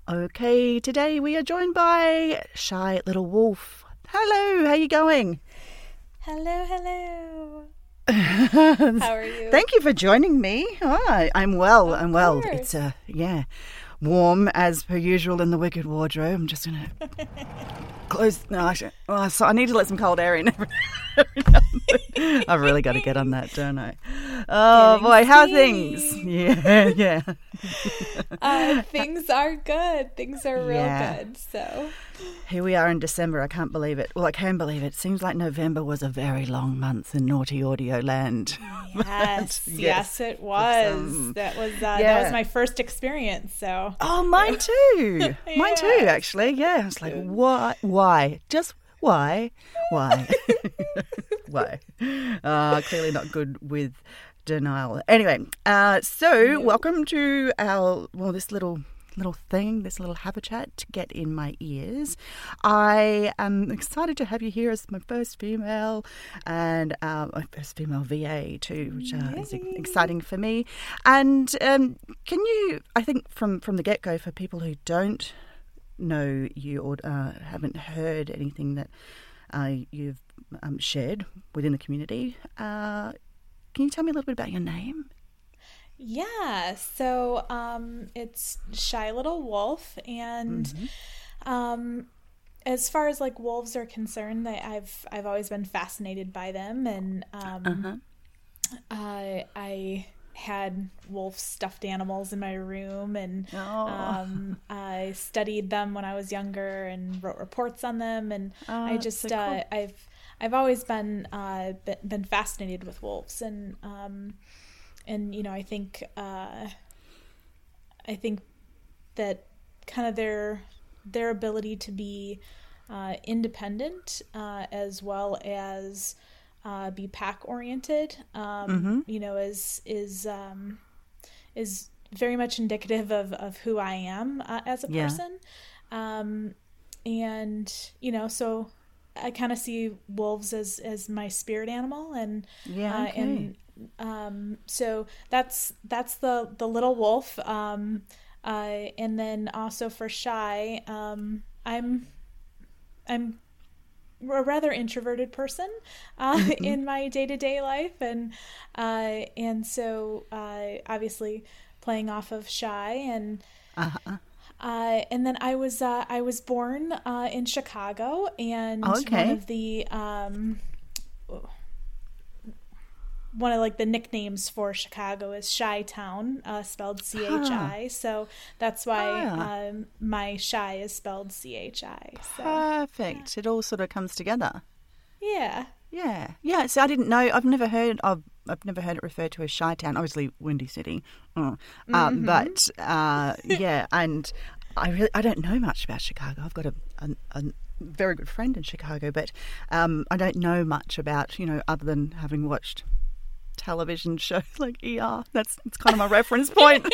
Okay, today we are joined by Shy Little Wolf. Hello, how you going? Hello. How are you? Thank you for joining me. Oh, I'm well. Of I'm well. course. It's warm as per usual in the Wicked Wardrobe. I'm just gonna close. So I need to let some cold air in. I've really got to get on that, don't I? Oh Getting boy, how are steamy. things? Yeah. Things are good. Things are real Yeah. good. So Here we are in December. I can't believe it. Well, I can believe it. Seems like November was a very long month in naughty audio land. yes, it was. That was my first experience. So Oh, mine too. Mine too, Yes. actually. Yeah. I was like, what? Why? Just why? Why? Why? Clearly not good with denial. Anyway, so welcome to this little thing, this little habitat to get in my ears. I am excited to have you here as my first female and my first female VA too, which is exciting for me. And can you, I think from the get-go, for people who don't know you or haven't heard anything that you've shared within the community, can you tell me a little bit about your name? yeah. So it's Shy Little Wolf, and as far as like wolves are concerned, I've always been fascinated by them, and I had wolf stuffed animals in my room, and I studied them when I was younger and wrote reports on them, and I just so cool. I've always been fascinated with wolves, and you know, I think that kind of their ability to be independent as well as be pack oriented, you know, is very much indicative of who I am as a person. And you know, so I kind of see wolves as my spirit animal, and so that's the little wolf. And then also for Shy, I'm a rather introverted person in my day-to-day life, and so obviously playing off of Shy, and then I was born in Chicago, and one of like the nicknames for Chicago is Chi-Town, spelled C-H-I. So that's why my Shy is spelled C-H-I. So, Perfect. It all sort of comes together. Yeah. So I didn't know. I've never heard it referred to as Chi-Town. Obviously, Windy City. But and I don't know much about Chicago. I've got a very good friend in Chicago, but I don't know much about, you know, other than having watched television shows like ER. It's kind of my reference point.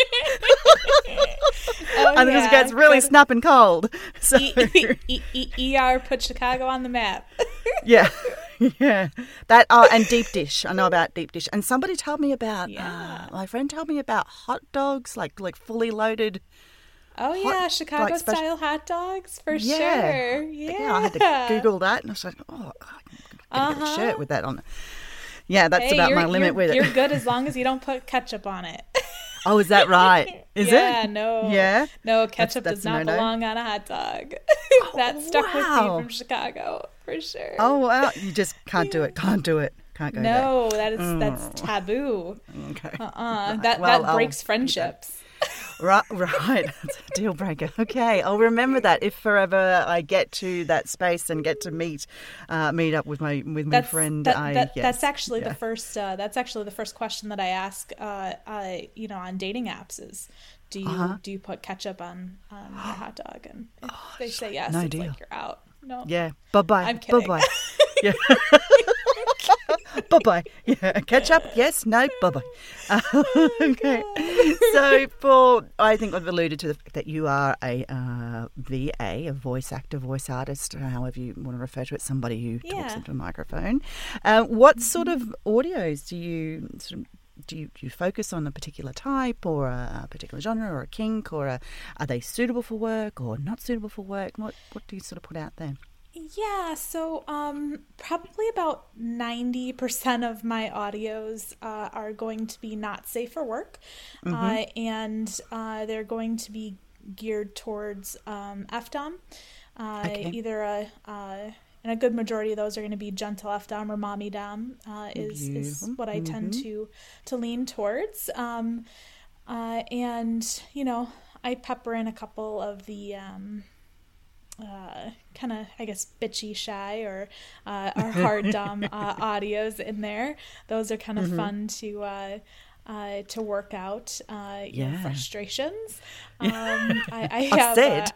And then it gets really snapping cold. So ER put Chicago on the map. yeah. That and deep dish. I know about deep dish. And somebody told me about my friend told me about hot dogs, like fully loaded. Chicago style hot dogs for sure. Yeah, I had to Google that, and I was like, I get a shirt with that on it. Yeah, that's about my limit with it. You're good as long as you don't put ketchup on it. Oh, is that right? Is it? Yeah, no. Yeah? No, ketchup That's does not belong on a hot dog. That stuck with me from Chicago, for sure. Oh, wow. You just can't do it. Can't do it. Can't go No, there. that's taboo. Okay. That breaks friendships. Right. That's a deal breaker. Okay, I'll remember that if forever I get to that space and get to meet up with my friend. That's actually the first. That's actually the first question that I ask. You know, on dating apps is, do you put ketchup on your hot dog? And if they say yes, it's deal. like you're out. No. Yeah. Bye-bye. I'm kidding. Bye-bye. Yeah. Bye-bye. Yeah. Ketchup? Yes. No. Bye-bye. Okay. So I think I've alluded to the fact that you are a VA, a voice actor, voice artist, however you want to refer to it, somebody who talks into a microphone. What sort of audios do you do you focus on a particular type or a particular genre or a kink, or are they suitable for work or not suitable for work? What do you sort of put out there? Yeah, so probably about 90% of my audios are going to be not safe for work, and they're going to be geared towards FDOM. Either and a good majority of those are going to be gentle FDOM or mommy dom is what I tend to lean towards. And I pepper in a couple of the kind of, I guess, bitchy shy or hard dom audios in there. Those are kind of fun to work out frustrations. I have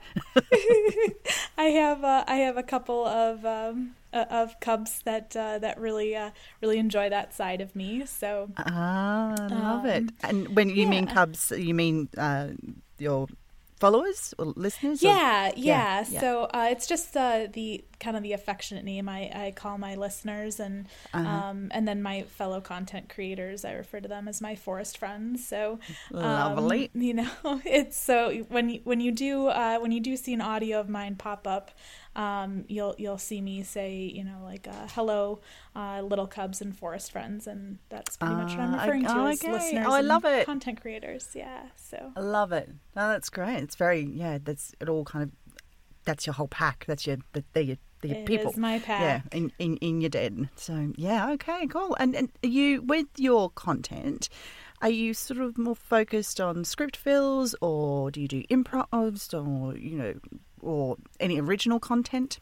I have a couple of cubs that really enjoy that side of me. So I love it. And when you mean cubs, you mean your followers or listeners? Yeah. So it's just the kind of the affectionate name I call my listeners, and then my fellow content creators, I refer to them as my forest friends. So lovely. It's so when you do see an audio of mine pop up, you'll see me say, like hello, little cubs and forest friends, and that's pretty much what I'm referring to as listeners. I love it. Content creators, yeah. So I love it. Oh, that's great. It's very that's it all kind of. That's your whole pack. That's they're your people. It is my pack. Yeah, in your den. So yeah, okay, cool. And you with your content, are you sort of more focused on script fills, or do you do improvs, or any original content?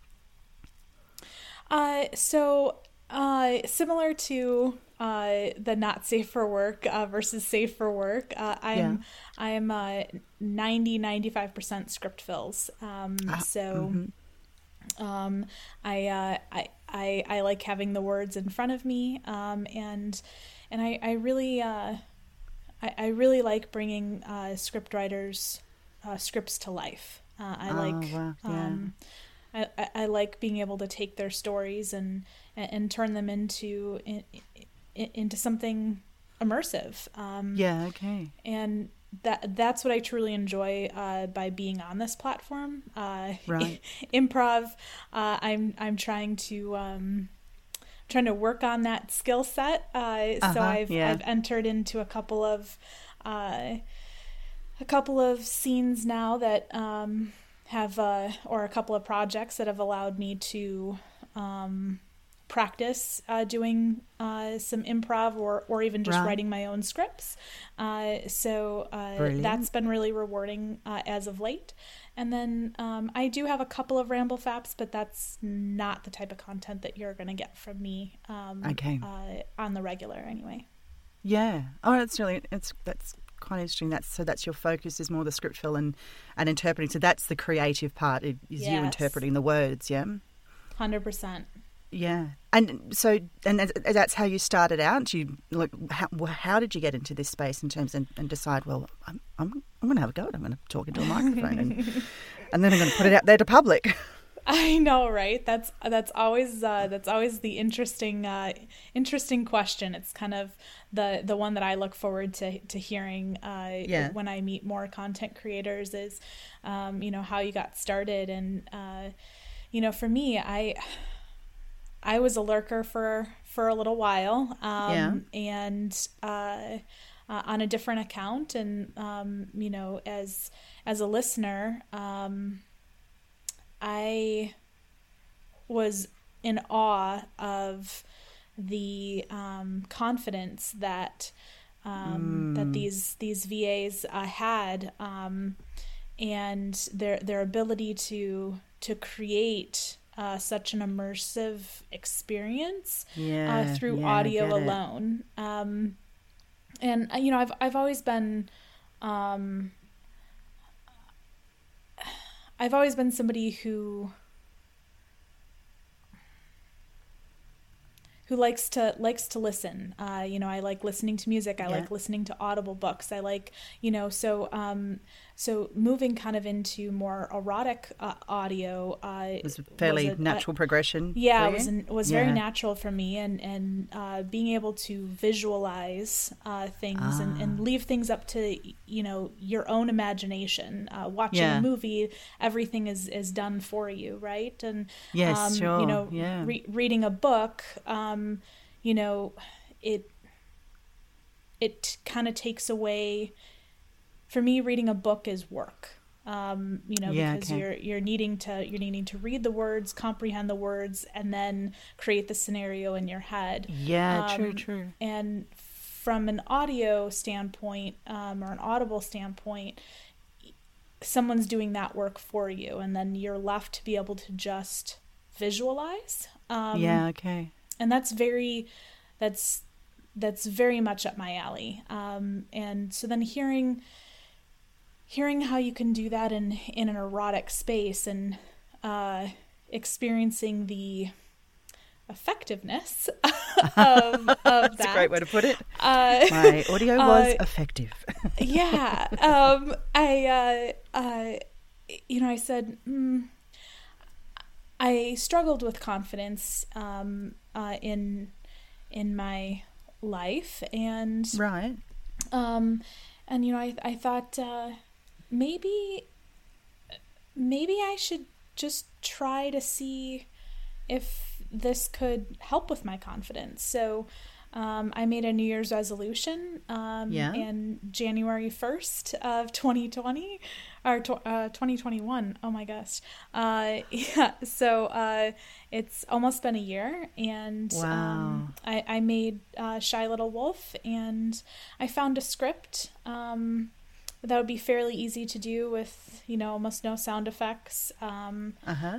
So similar to the not safe for work versus safe for work, I'm 90-95% script fills. I like having the words in front of me, and I really like bringing script writers' scripts to life. I like being able to take their stories and turn them into something immersive. And that's what I truly enjoy by being on this platform. Right. Improv. I'm trying to work on that skill set. So I've entered into a couple of scenes now that have or a couple of projects that have allowed me to practice doing some improv or even just writing my own scripts. So that's been really rewarding as of late. And then I do have a couple of ramble faps, but that's not the type of content that you're going to get from me on the regular anyway. Yeah. Oh, that's quite interesting. That's your focus is more the script fill and interpreting. So that's the creative part is you interpreting the words. Yeah. 100%. Yeah, and that's how you started out. How did you get into this space in terms and decide? Well, I'm going to have a go. I'm going to talk into a microphone and then I'm going to put it out there to public. I know, right? That's always the interesting question. It's kind of the one that I look forward to hearing when I meet more content creators is how you got started. And for me, I was a lurker for a little while, and on a different account, and as a listener, I was in awe of the confidence that these VAs had, and their ability to create such an immersive experience through audio alone. And I've always been somebody who who likes to listen. I like listening to music. I like listening to Audible books. I like, so moving kind of into more erotic audio was a fairly natural progression. Yeah, it was very natural for me, and being able to visualize things and leave things up to your own imagination. Watching a movie, everything is done for you, right? And yes, sure. Reading a book, it kind of takes away. For me, reading a book is work, because you're needing to read the words, comprehend the words, and then create the scenario in your head. Yeah, true. And from an audio standpoint, or an Audible standpoint, someone's doing that work for you, and then you're left to be able to just visualize. Okay. And that's very much up my alley. And so then hearing how you can do that in an erotic space, and experiencing the effectiveness of that. That's a great way to put it. My audio was effective. Yeah. I said, I struggled with confidence in my life, and right. I thought maybe I should just try to see if this could help with my confidence. So I made a New Year's resolution in January 1st of 2020 or 2021. Oh my gosh. So it's almost been a year, and wow. I made Shy Little Wolf, and I found a script that would be fairly easy to do with, almost no sound effects. And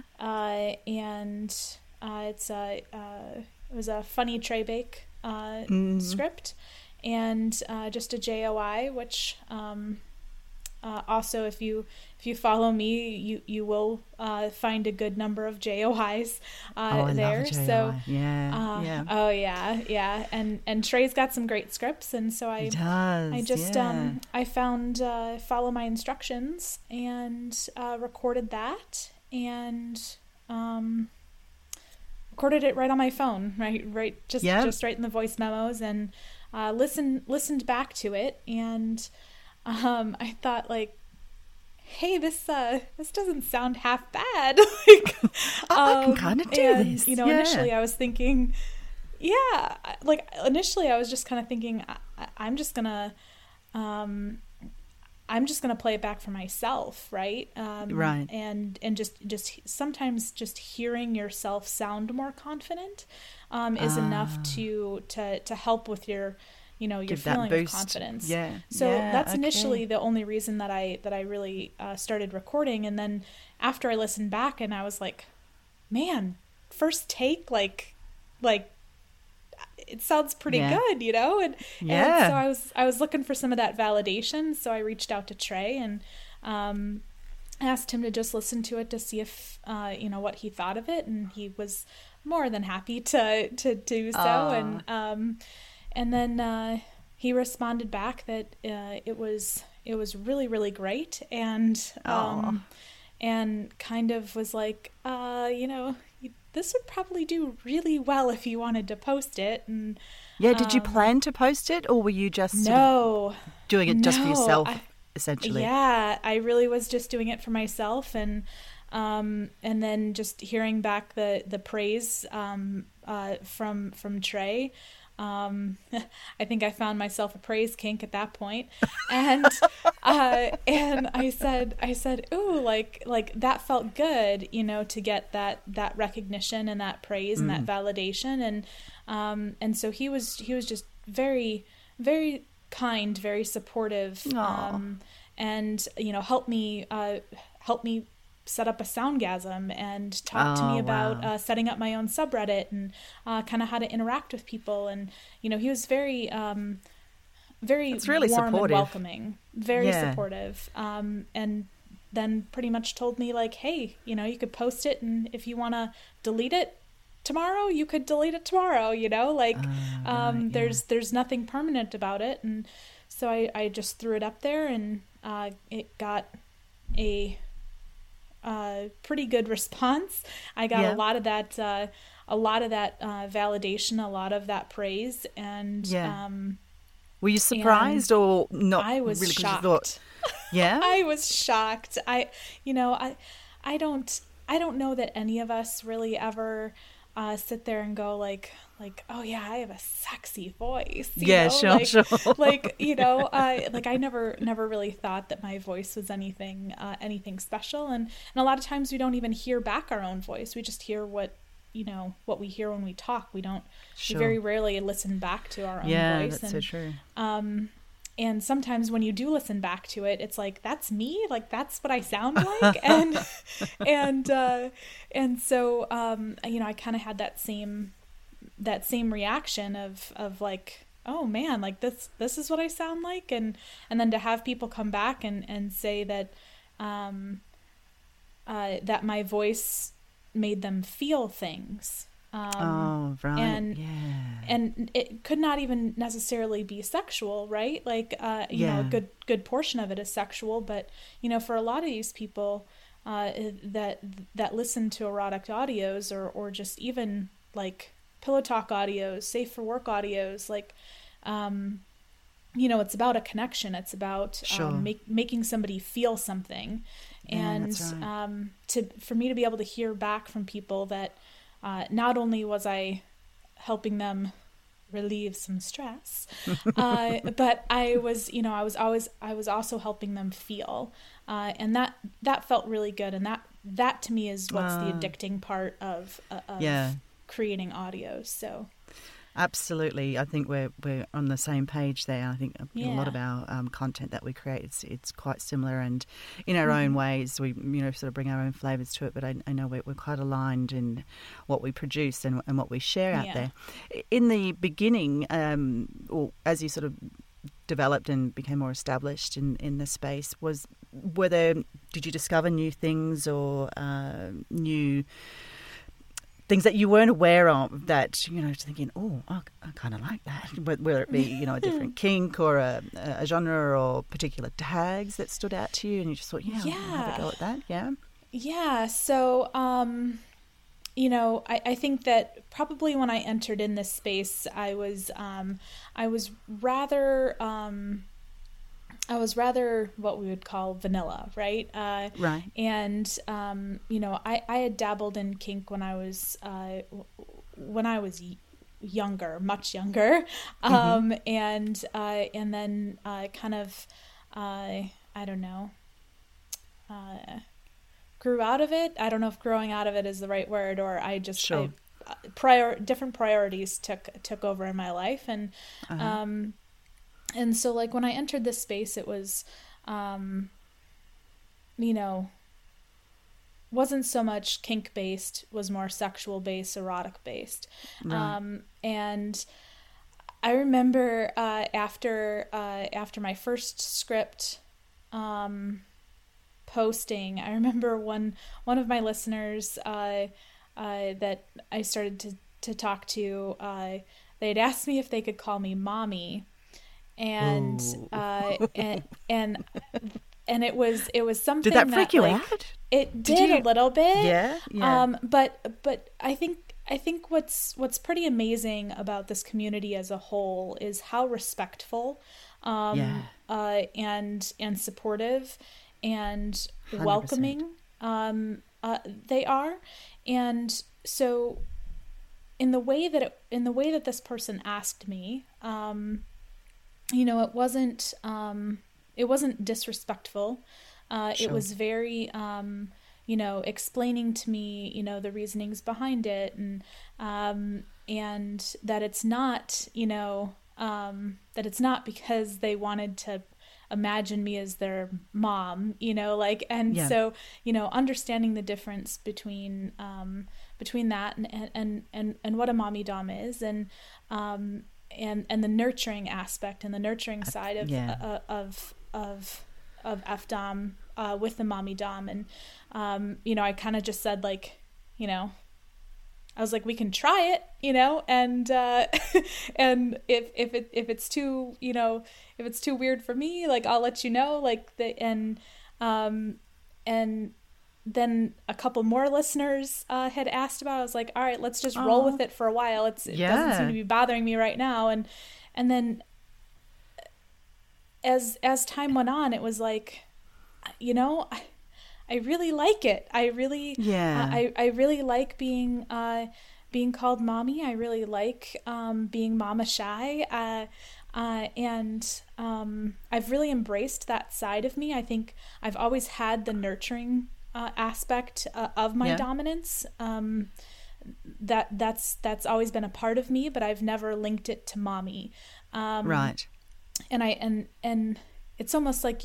it was a funny Trey Bake script, and just a JOI, which also if you follow me, you will find a good number of JOIs I there. love a JOI. So yeah. Oh yeah. And Trey's got some great scripts, and so I found Follow My Instructions, and recorded that, and recorded it right on my phone, right, just right in the voice memos, and listened back to it, and I thought, like, hey, this doesn't sound half bad. I can kind of do this. Initially I was thinking, initially I was just kind of thinking, I'm just gonna play it back for myself, right? Right. And just sometimes just hearing yourself sound more confident is enough to help with your your feeling of confidence. Yeah. So that's initially the only reason that I really started recording. And then after I listened back, and I was like, man, first take, like it sounds pretty good, and so I was looking for some of that validation. So I reached out to Trey and asked him to just listen to it to see if what he thought of it, and he was more than happy to do so. And then he responded back that it was really, really great, and kind of was like, this would probably do really well if you wanted to post it. And did you plan to post it, or were you just doing it just for yourself, essentially? Yeah, I really was just doing it for myself, and then just hearing back the praise from Trey. I think I found myself a praise kink at that point, and I said, ooh, like that felt good, to get that recognition and that praise and that validation, and so he was just very, very kind, very supportive, and helped me set up a Soundgasm, and talk to me about setting up my own subreddit, and kind of how to interact with people. And he was very really warm supportive. And welcoming, very supportive, and then pretty much told me, like, hey, you could post it, and if you want to delete it, tomorrow, you could delete it tomorrow, like right, there's nothing permanent about it. And so I just threw it up there, and it got a pretty good response. I got a lot of that validation, a lot of that praise, and were you surprised or not? I was really shocked. Yeah, I was shocked. I don't know that any of us really ever sit there and go like, oh yeah, I have a sexy voice. Sure. I never really thought that my voice was anything special. And a lot of times we don't even hear back our own voice. We just hear what we hear when we talk. We very rarely listen back to our own voice. Yeah, that's so true. And sometimes when you do listen back to it, it's like, that's me, like that's what I sound like. and so I kind of had that same reaction of like, oh man, like this is what I sound like. And then to have people come back and say that that my voice made them feel things. Right. And it could not even necessarily be sexual, right? Like, a good portion of it is sexual, but for a lot of these people that listen to erotic audios or just even like pillow talk audios, safe for work audios, like, it's about a connection. It's about making somebody feel something. And that's right. For me to be able to hear back from people that not only was I helping them relieve some stress, but I was also helping them feel, and that felt really good. And that to me is what's the addicting part of creating audios. So. Absolutely. I think we're on the same page there. I think a lot of our content that we create, it's quite similar, and in our own ways, we sort of bring our own flavours to it. But I know we're quite aligned in what we produce and what we share out there. In the beginning, or as you sort of developed and became more established in the space, did you discover new things or new things that you weren't aware of that, thinking, oh, I kind of like that, whether it be, a different kink or a genre or particular tags that stood out to you and you just thought, I'll have a go at that, Yeah, so, I think that probably when I entered in this space, I was rather what we would call vanilla, right? Right. And I had dabbled in kink when I was younger, much younger, and then kind of I don't know, grew out of it. I don't know if growing out of it is the right word, or I just different priorities took over in my life, and and so, like, when I entered this space, it was, wasn't so much kink-based, was more sexual-based, erotic-based. Right. And I remember after my first script posting, I remember one of my listeners that I started to talk to, they'd asked me if they could call me mommy. And and it was something. Did that freak you out? It did a little bit. Yeah. But I think what's pretty amazing about this community as a whole is how respectful, and supportive and 100%. Welcoming they are. And so in the way that this person asked me, it wasn't disrespectful. It was very, explaining to me, the reasonings behind it, and that it's not, that it's not because they wanted to imagine me as their mom, so, understanding the difference between that and what a mommy dom is, and the nurturing aspect and the nurturing side of FDOM with the mommy dom. And I kind of just said, like, I was like, we can try it, you know, and and if it's too, you know, if it's too weird for me, like I'll let you know, like and then a couple more listeners had asked about it. I was like, all right, let's just roll with it for a while. It doesn't seem to be bothering me right now, and then as time went on, it was like, you know, I really like it. I really like being called mommy. I really like being Mama Shy. And I've really embraced that side of me. I think I've always had the nurturing aspect of my dominance. That's always been a part of me, but I've never linked it to mommy. Right. And it's almost like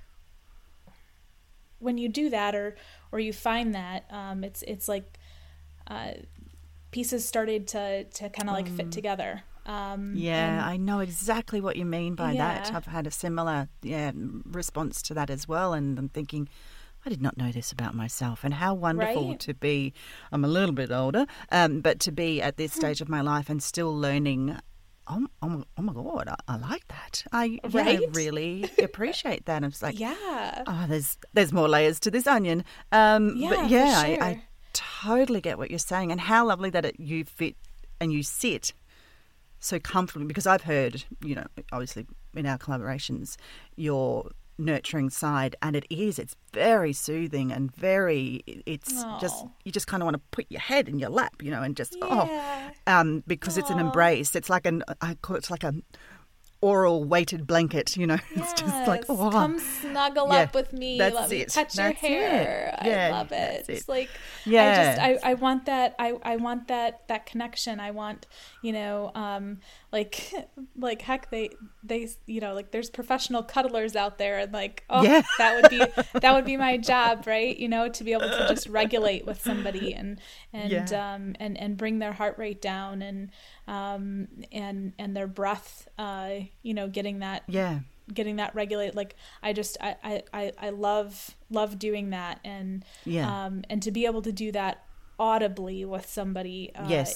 when you do that or you find that, it's like pieces started to kind of like fit together. I know exactly what you mean by that. I've had a similar response to that as well, and I'm thinking, I did not know this about myself, and how wonderful to be. I'm a little bit older, but to be at this stage of my life and still learning. Oh my God, I like that. I really appreciate that. It's like, there's more layers to this onion. I totally get what you're saying, and how lovely that you fit and you sit so comfortably, because I've heard, you know, obviously in our collaborations, your nurturing side, and it's very soothing and just, you just kind of want to put your head in your lap, you know, and just because it's an embrace. It's like I call it like a oral weighted blanket, you know. It's just like, come snuggle up with me. Let me touch your hair. I love it. It's like, I want that. I want that connection. I want, you know, like heck, they you know, like there's professional cuddlers out there, and like, that would be my job, right? You know, to be able to just regulate with somebody and bring their heart rate down and their breath, you know, getting that regulated. Like I love doing that, and to be able to do that audibly with somebody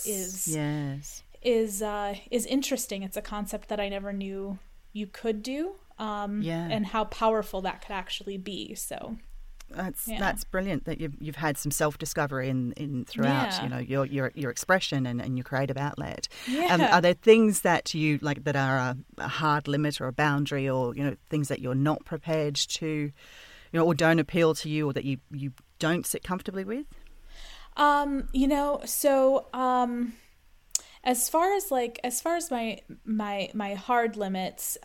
is interesting. It's a concept that I never knew you could do, and how powerful that could actually be. So that's brilliant that you've had some self-discovery in throughout, you know, your expression and your creative outlet. Are there things that you like that are a hard limit or a boundary, or, you know, things that you're not prepared to, you know, or don't appeal to you, or that you don't sit comfortably with? You know, so as far as my hard limits,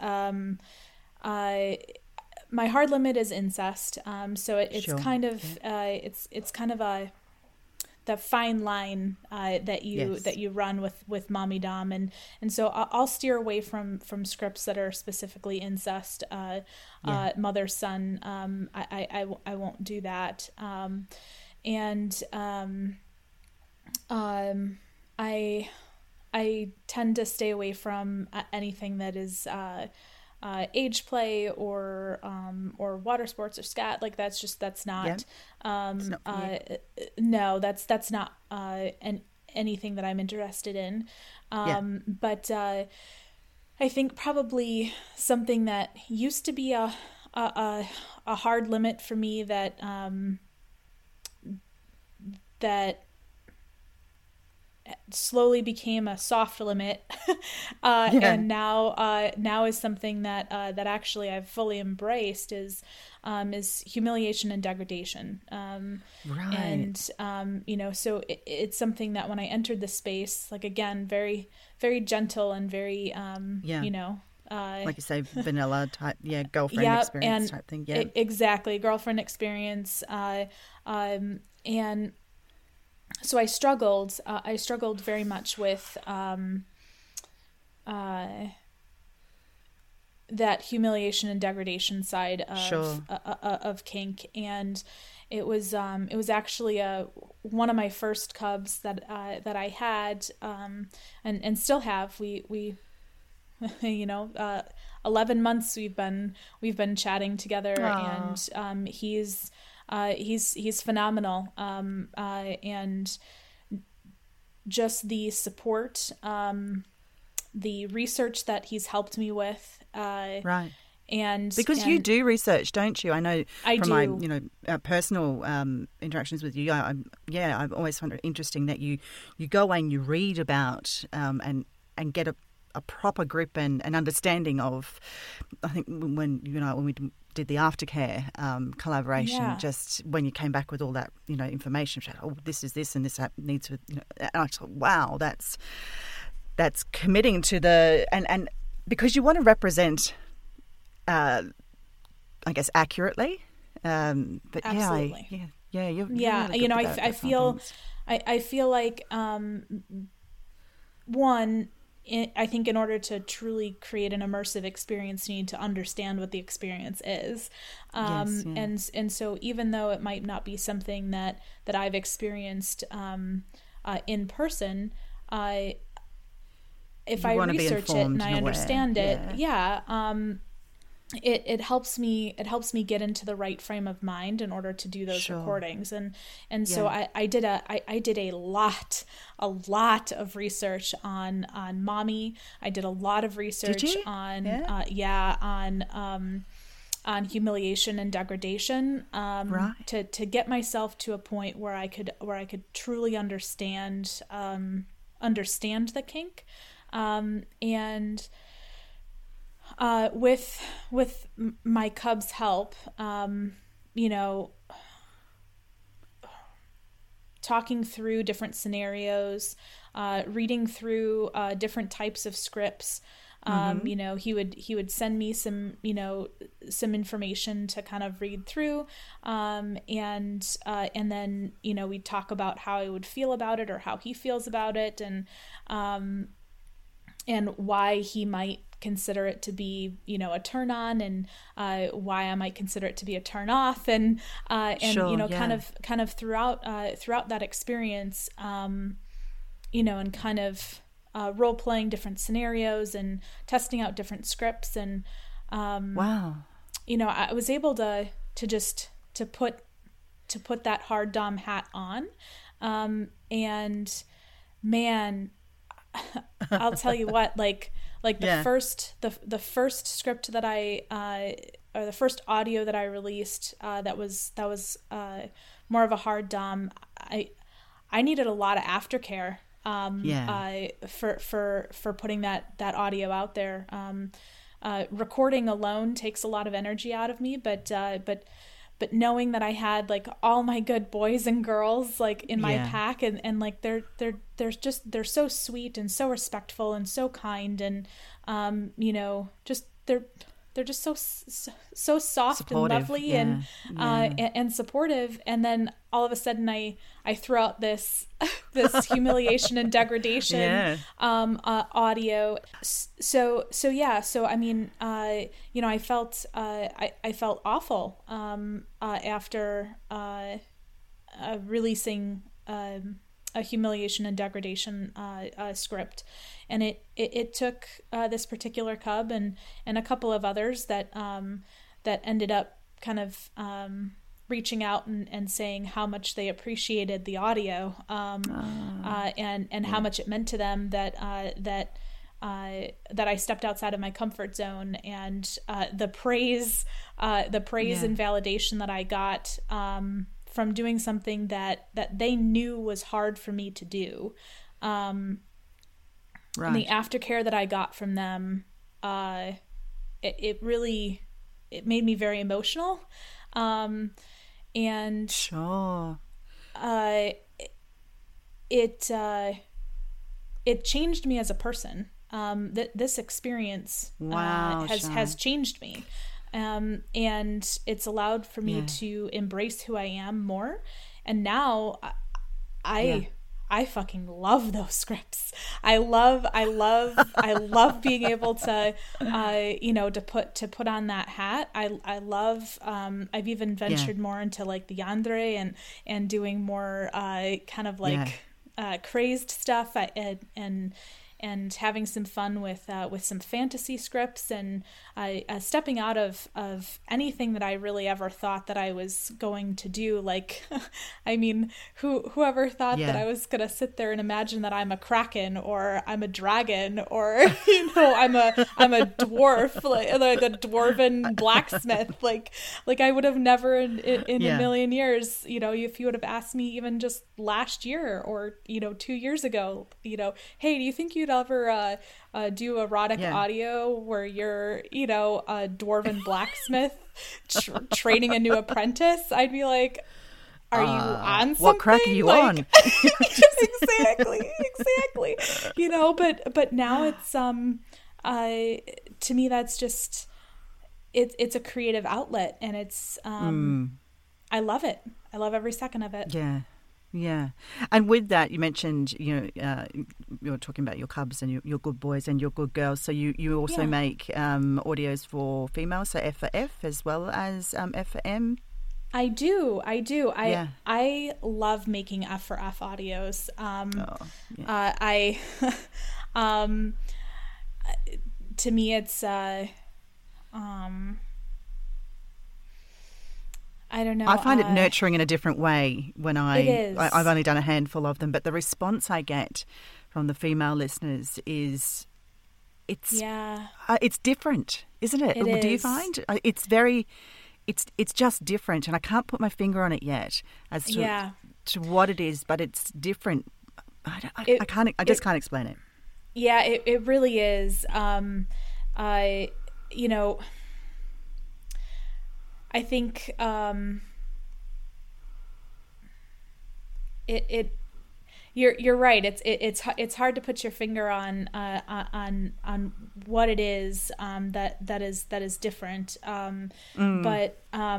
my hard limit is incest. So it's kind of it's kind of the fine line that you run with mommy dom, and so I'll steer away from scripts that are specifically incest, mother son. I won't do that. I tend to stay away from anything that is age play or water sports or scat. Like that's not no, that's not anything that I'm interested in. But I think probably something that used to be a hard limit for me that slowly became a soft limit, and now is something that actually I've fully embraced is humiliation and degradation. And you know, so it's something that when I entered the space, like again, very very gentle and very you know, like you say, vanilla type, girlfriend experience type thing, exactly, girlfriend experience, and so I struggled very much with that humiliation and degradation side of kink, and it was actually one of my first cubs that I had, and still have. We you know, 11 months we've been chatting together. Aww. And he's phenomenal, and just the support, the research that he's helped me with. Right. And because you do research, don't you? I know from my personal interactions with you. I've always found it interesting that you go away and you read about and get a proper grip and understanding of. I think when we did the aftercare collaboration, just when you came back with all that information, this is this and this needs to. And I thought, wow, that's committing to the and because you want to represent. I guess accurately, but absolutely. You're really good I feel like one, I think in order to truly create an immersive experience, you need to understand what the experience is, and so even though it might not be something that I've experienced in person, if I research it and I understand it, It helps me get into the right frame of mind in order to do those recordings, and so I did a lot of research on Mommy. I did a lot of research on humiliation and degradation, to get myself to a point where I could truly understand the kink, and. With my cub's help, talking through different scenarios, reading through different types of scripts. He would send me some information to kind of read through, and then we'd talk about how I would feel about it or how he feels about it, and why he might consider it to be a turn on, and why I might consider it to be a turn off, and kind of throughout that experience, and kind of role playing different scenarios and testing out different scripts, and I was able to put that hard dom hat on, and man, I'll tell you what, the first script that or the first audio that I released, that was more of a hard dom. I needed a lot of aftercare, for putting that audio out there. Recording alone takes a lot of energy out of me, but knowing that I had all my good boys and girls in my pack, and they're so sweet and so respectful and so kind, and they're just so soft supportive, and lovely, and supportive. And then all of a sudden I threw out this humiliation and degradation audio. So I mean, I felt awful after releasing a humiliation and degradation script, and it took this particular cub and a couple of others that ended up kind of reaching out and saying how much they appreciated the audio, and how much it meant to them that I stepped outside of my comfort zone, and the praise and validation that I got from doing something that they knew was hard for me to do. And the aftercare that I got from them, it made me very emotional. And it changed me as a person. This experience has changed me. And it's allowed for me to embrace who I am more. And now I fucking love those scripts. I love being able to, to put on that hat. I love, I've even ventured more into the yandere and doing more, kind of crazed stuff. And having some fun with some fantasy scripts, and stepping out of anything that I really ever thought that I was going to do. Like, I mean, whoever thought that I was going to sit there and imagine that I'm a kraken, or I'm a dragon, or I'm a dwarf, like a dwarven blacksmith. Like I would have never in a million years, if you would have asked me even just last year or 2 years ago, hey, do you think you'd ever do erotic audio where you're a dwarven blacksmith training a new apprentice? I'd be like, are you on something? What crack are you on? Exactly. But now it's to me that's just it's a creative outlet, and it's I love it. I love every second of it. Yeah. And with that, you mentioned, you're talking about your cubs and your good boys and your good girls. So you also make audios for females, so F for F as well as F for M. I do. I love making F for F audios. To me, it's I don't know. I find it nurturing in a different way when I've only done a handful of them, but the response I get from the female listeners is it's different, isn't it? Do you find it's very it's just different, and I can't put my finger on it yet as to what it is, but it's different. I just can't explain it. Yeah, it really is. I think you're right. It's hard to put your finger on what it is that is different. But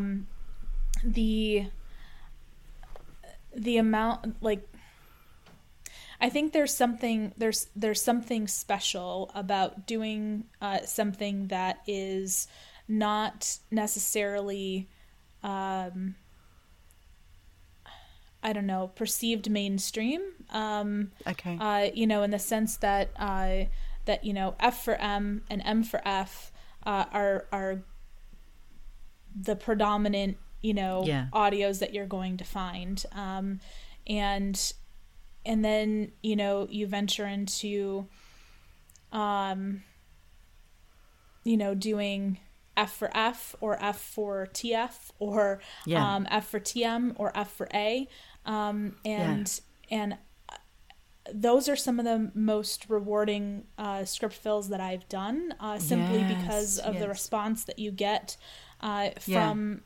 the amount, like, I think there's something special about doing something that is not necessarily, I don't know, perceived mainstream. Okay. In the sense that F for M and M for F are the predominant, audios that you're going to find. And then, you venture into, doing F for F or F for TF or F for TM or F for A. And those are some of the most rewarding script fills that I've done, simply because of the response that you get from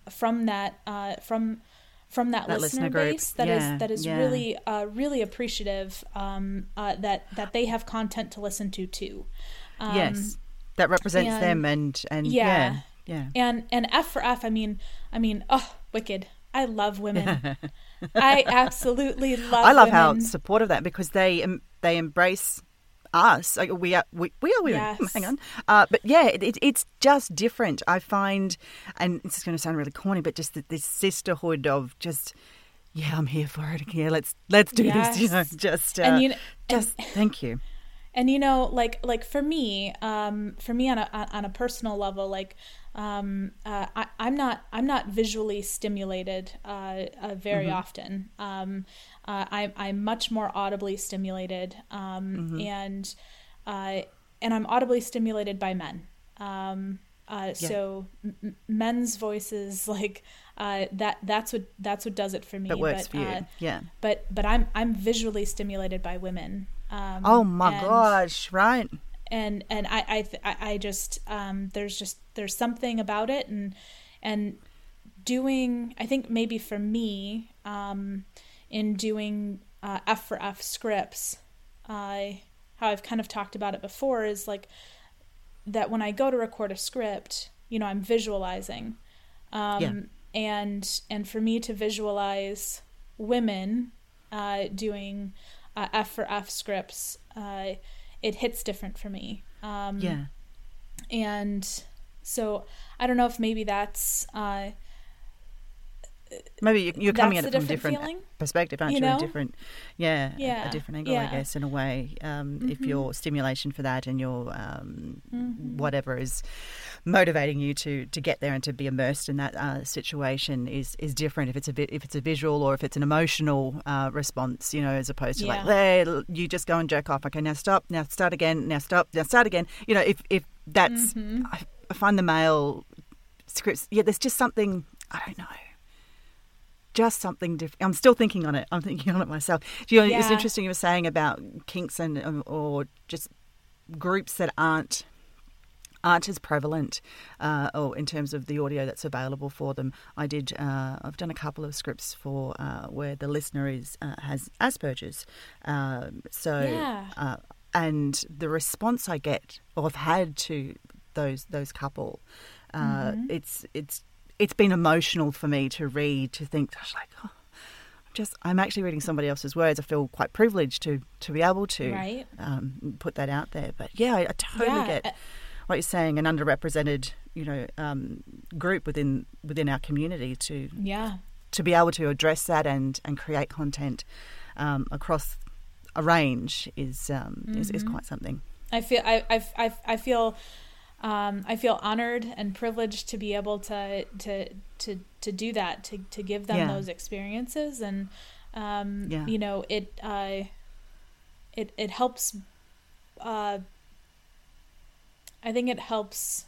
that listener base that is really really appreciative that they have content to listen to too. That represents them and And F for F, I mean, oh, wicked. I love women. I absolutely love women. I love how supportive that, because they embrace us. Like, we are women. Yes. Hang on. But yeah, it's just different. I find, and this is going to sound really corny, but just this sisterhood of just, I'm here for it. Yeah, let's do this. Thank you. And like for me on a personal level, like I'm not visually stimulated very often. I'm much more audibly stimulated, and I'm audibly stimulated by men. So men's voices, like that's what does it for me. That works for you. But I'm visually stimulated by women. Oh my gosh! Right. And I just there's something about it, and doing, I think maybe for me, in doing F for F scripts, how I've kind of talked about it before is like that when I go to record a script, I'm visualizing, and for me to visualize women doing F for F scripts, it hits different for me. And so I don't know if maybe that's maybe you're coming at it from a different feeling, perspective, aren't you? know? A different, a different angle, I guess, in a way. If your stimulation for that and your whatever is motivating you to get there and to be immersed in that situation is different. If it's a visual or if it's an emotional response, as opposed to like, hey, you just go and jerk off. Okay, now stop. Now start again. Now stop. Now start again. If that's, I find the male scripts. Yeah, there's just something. I don't know. Just something different. I'm still thinking on it. I'm thinking on it myself. It's interesting you were saying about kinks and or just groups that aren't as prevalent, or in terms of the audio that's available for them. I've done a couple of scripts for where the listener has Asperger's, and the response I get or I've had to those couple, it's been emotional for me to read, to think, gosh, like, I'm actually reading somebody else's words. I feel quite privileged to be able to put that out there. But I totally get what you're saying. An underrepresented, group within our community to be able to address that and create content across a range is quite something. I feel honored and privileged to be able to do that, to give them those experiences, and it helps. I think it helps.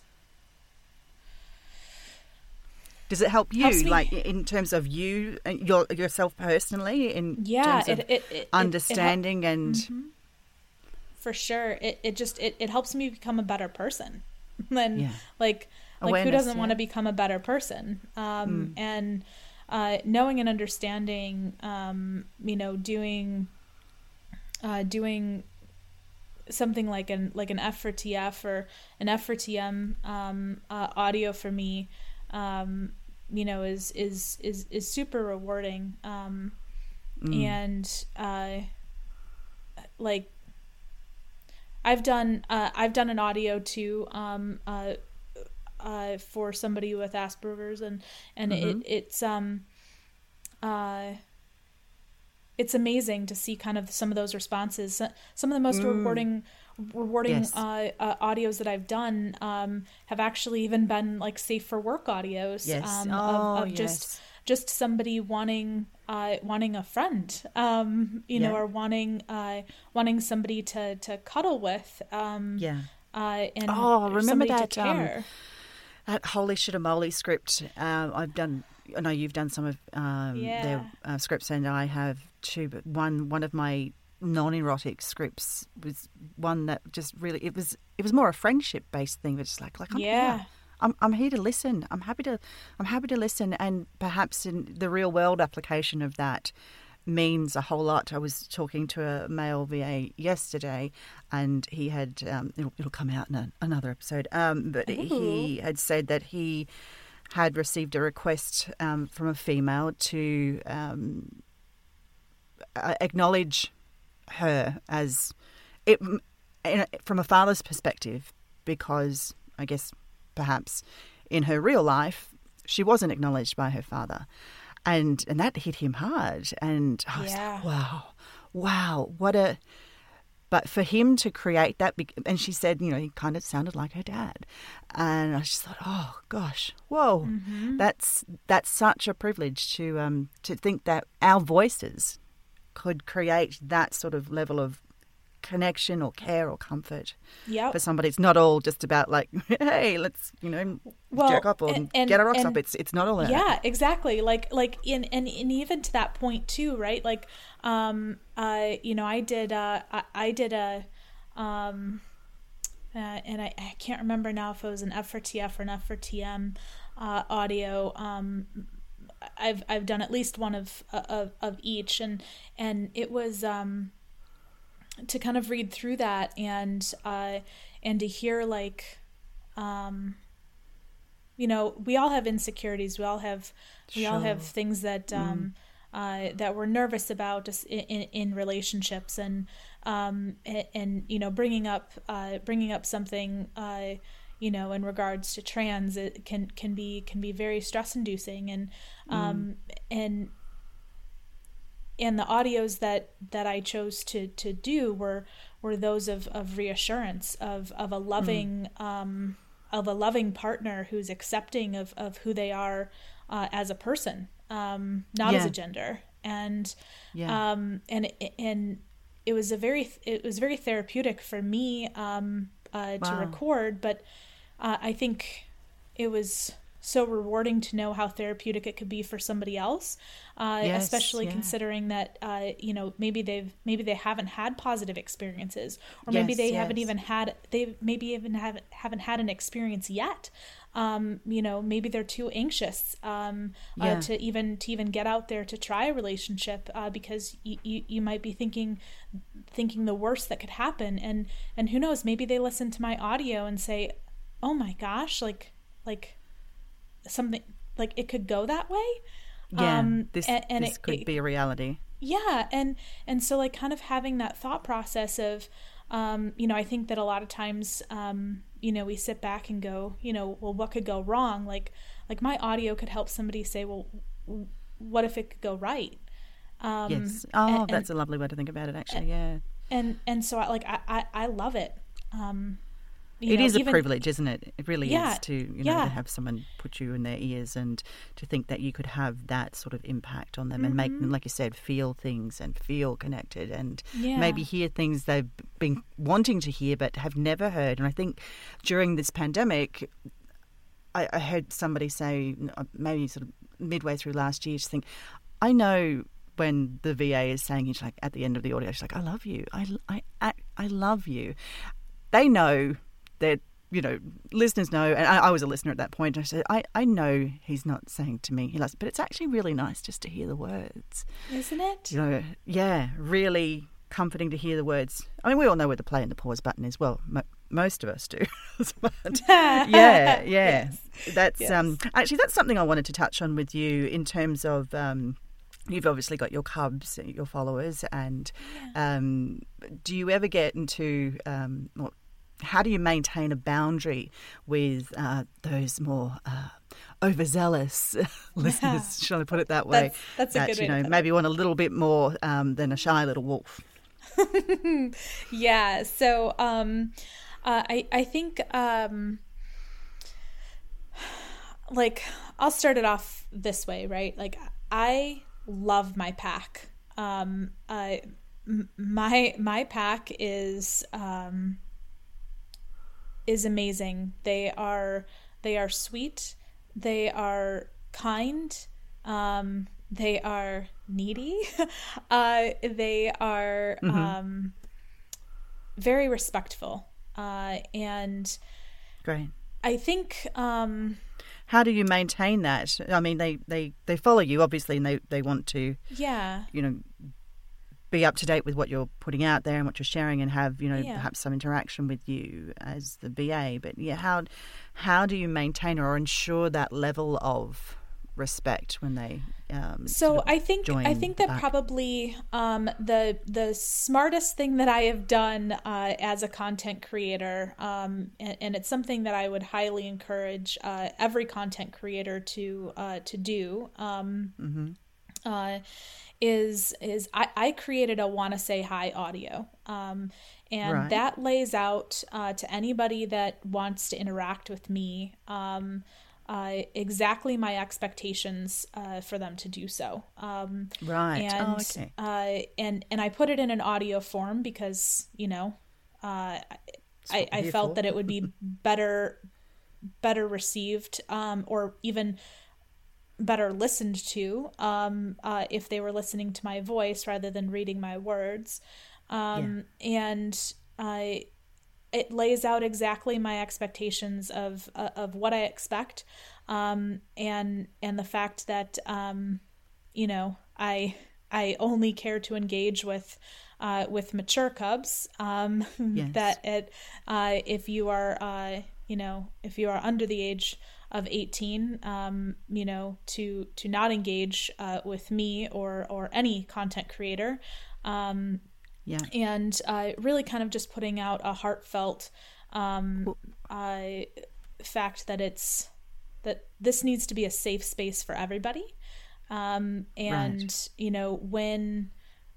Does it help you, like in terms of you, yourself personally, in terms of understanding and? For sure, it helps me become a better person. And like who doesn't want to become a better person? And knowing and understanding, doing something like an F for TF or an F for TM audio for me, is super rewarding. And like. I've done an audio too for somebody with Asperger's, and it's amazing to see kind of some of those responses. Some of the most rewarding audios that I've done have actually even been like safe for work audios. Just somebody wanting a friend, or wanting somebody to cuddle with. And remember that that Holy Shit-a-Moly script. I know you've done some of their scripts, and I have too. But one of my non-erotic scripts was one that just really it was more a friendship-based thing. But just like I'm here to listen. I'm happy to listen, and perhaps in the real world application of that means a whole lot. I was talking to a male VA yesterday, and he had it'll come out in another episode. But he had said that he had received a request from a female to acknowledge her as it from a father's perspective, because I guess. Perhaps in her real life, she wasn't acknowledged by her father. And that hit him hard. And I was like, wow, what a... But for him to create that, and she said, he kind of sounded like her dad. And I just thought, oh, gosh, whoa, that's such a privilege to think that our voices could create that sort of level of connection or care or comfort for somebody. It's not all just about like, hey, let's jerk up or get our rocks up. It's not all that. Yeah, exactly. Like and even to that point too, right? Like I did a and I can't remember now if it was an F for TF or an F for TM audio. I've done at least one of each, and it was to kind of read through that and to hear like, we all have insecurities. We all have things that that we're nervous about just in relationships, and bringing up something in regards to trans, it can be very stress inducing, and the audios that I chose to do were those of reassurance, of a loving partner who's accepting of who they are as a person, not as a gender, and it was very therapeutic for me to record, but I think it was so rewarding to know how therapeutic it could be for somebody else, especially considering that maybe they haven't had positive experiences, or maybe they haven't had an experience yet. Maybe they're too anxious to even get out there to try a relationship, because you might be thinking the worst that could happen, and who knows, maybe they listen to my audio and say, oh my gosh, like something, like it could go that way. This could be a reality. And so like kind of having that thought process of I think that a lot of times we sit back and go, well, what could go wrong? Like my audio could help somebody say, well, what if it could go right? That's a lovely way to think about it, actually. And so I love it. It is a privilege, isn't it? It really is to to have someone put you in their ears, and to think that you could have that sort of impact on them and make them, like you said, feel things and feel connected, and maybe hear things they've been wanting to hear but have never heard. And I think during this pandemic, I heard somebody say, maybe sort of midway through last year, just think, I know when the VA is saying, she's like, at the end of the audio, she's like, I love you. I love you. They know that, listeners know, and I was a listener at that point. I said, I know he's not saying to me he loves, but it's actually really nice just to hear the words. Isn't it? Really comforting to hear the words. I mean, we all know where the play and the pause button is. Well, most of us do. But yes. That's actually, that's something I wanted to touch on with you in terms of you've obviously got your cubs, your followers, and do you ever get into how do you maintain a boundary with those more overzealous listeners? Shall I put it that way? That's a good way to put it. Maybe want a little bit more than a shy little wolf. So I think like I'll start it off this way, right? Like I love my pack. My pack is amazing. They are sweet. They are kind. They are needy. They are very respectful. And great. I think. How do you maintain that? I mean, they follow you obviously, and they want to. Be up to date with what you're putting out there and what you're sharing, and have perhaps some interaction with you as the VA. But how do you maintain or ensure that level of respect when they I think that probably the smartest thing that I have done as a content creator, and it's something that I would highly encourage every content creator to do. Is I created a wanna say hi audio, and that lays out to anybody that wants to interact with me exactly my expectations for them to do so. And I put it in an audio form because I felt that it would be better received, or even better listened to if they were listening to my voice rather than reading my words. And it lays out exactly my expectations of what I expect, and the fact that I only care to engage with mature cubs. That if you are under the age of 18, to not engage with me or any content creator. And really kind of just putting out a heartfelt fact that that this needs to be a safe space for everybody. And, right. you know, when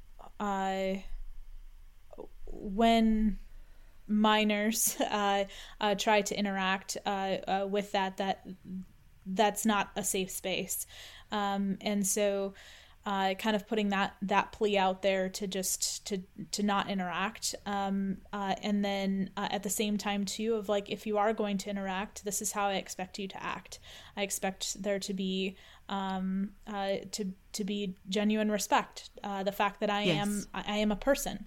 minors try to interact with that's not a safe space. And so kind of putting that plea out there to just to not interact, and then at the same time too of like, if you are going to interact, this is how I expect you to act. I expect there to be to be genuine respect, the fact that I am a person.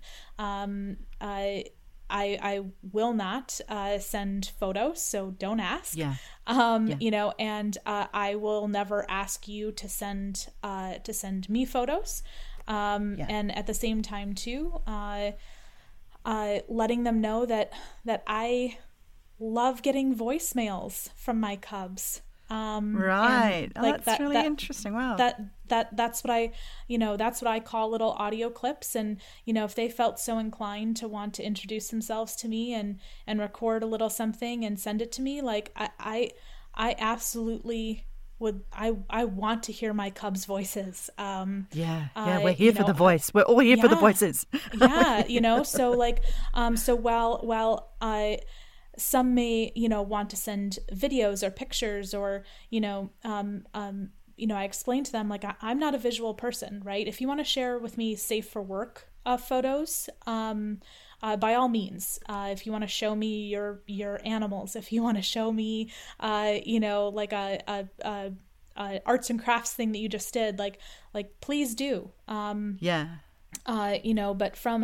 I will not send photos, so don't ask. You know, and I will never ask you to send me photos. And at the same time too, letting them know that I love getting voicemails from my cubs. Right. Like that's really interesting. Wow. That's what I call little audio clips. And, you know, if they felt so inclined to want to introduce themselves to me and record a little something and send it to me, like I absolutely would. I want to hear my cubs' voices. We're here for the voice. We're all here for the voices. You know, so like, so while some may, you know, want to send videos or pictures or, you know, I explain to them, like, I'm not a visual person, right? If you want to share with me safe for work photos, by all means. If you want to show me your animals, if you want to show me, you know, like a arts and crafts thing that you just did, like please do. You know, but from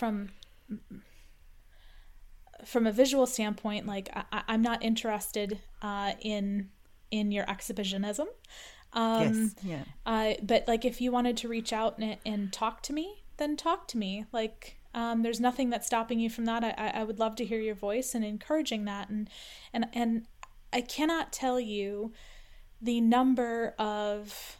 a visual standpoint, like I'm not interested in your exhibitionism. But like if you wanted to reach out and talk to me, then talk to me. Like there's nothing that's stopping you from that. I would love to hear your voice and encouraging that. And I cannot tell you the number of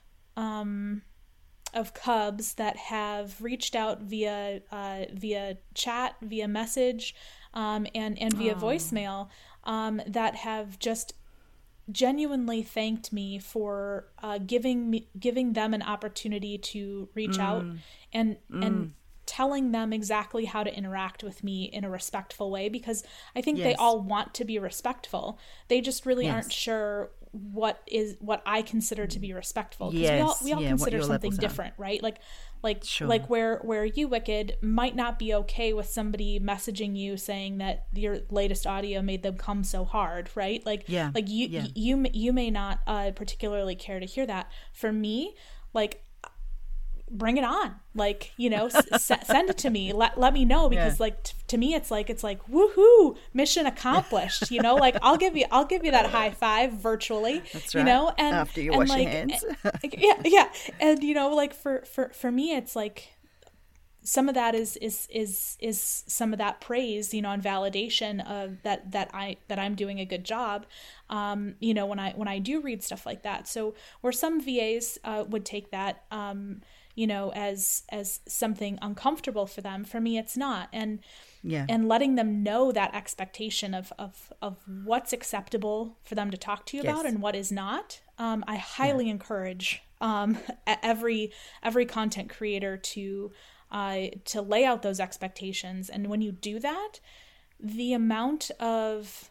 cubs that have reached out via chat, via message, and via voicemail, that have just genuinely thanked me for giving them an opportunity to reach out and telling them exactly how to interact with me in a respectful way, because I think they all want to be respectful. They just really aren't sure what I consider to be respectful, because we all consider something different, right? Like where you, Wicked, might not be okay with somebody messaging you saying that your latest audio made them come so hard, right? You may not particularly care to hear that. For me, like, bring it on, like, you know, send it to me, let me know, because like to me it's like woohoo, mission accomplished, you know, like I'll give you that high five virtually. That's right. You know, and after you wash your hands. And you know, like for me it's like some of that is some of that praise, you know, and validation of that I'm doing a good job, you know, when I do read stuff like that. So where some VAs would take that you know, as something uncomfortable for them, for me it's not. And letting them know that expectation of what's acceptable for them to talk to you about and what is not. I highly encourage every content creator to lay out those expectations. And when you do that, the amount of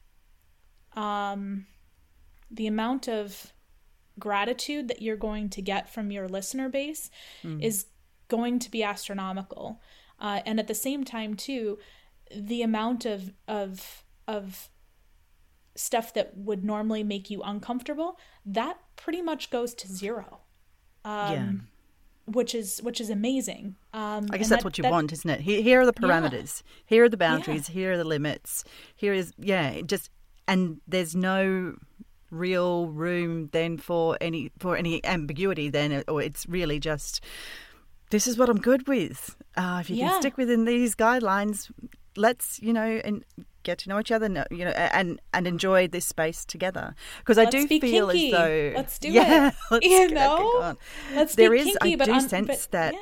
gratitude that you're going to get from your listener base is going to be astronomical. And at the same time too, the amount of stuff that would normally make you uncomfortable, that pretty much goes to zero. Which is amazing. I guess that's what you want, isn't it? Here are the parameters. Here are the boundaries. Here are the limits. Here is and there's no real room then for any ambiguity then, or it's really just, this is what I'm good with. If you can stick within these guidelines, let's, you know, and get to know each other, you know, and enjoy this space together. Because I do feel as though let's do it. Let's you know, let's there be is kinky, I do sense that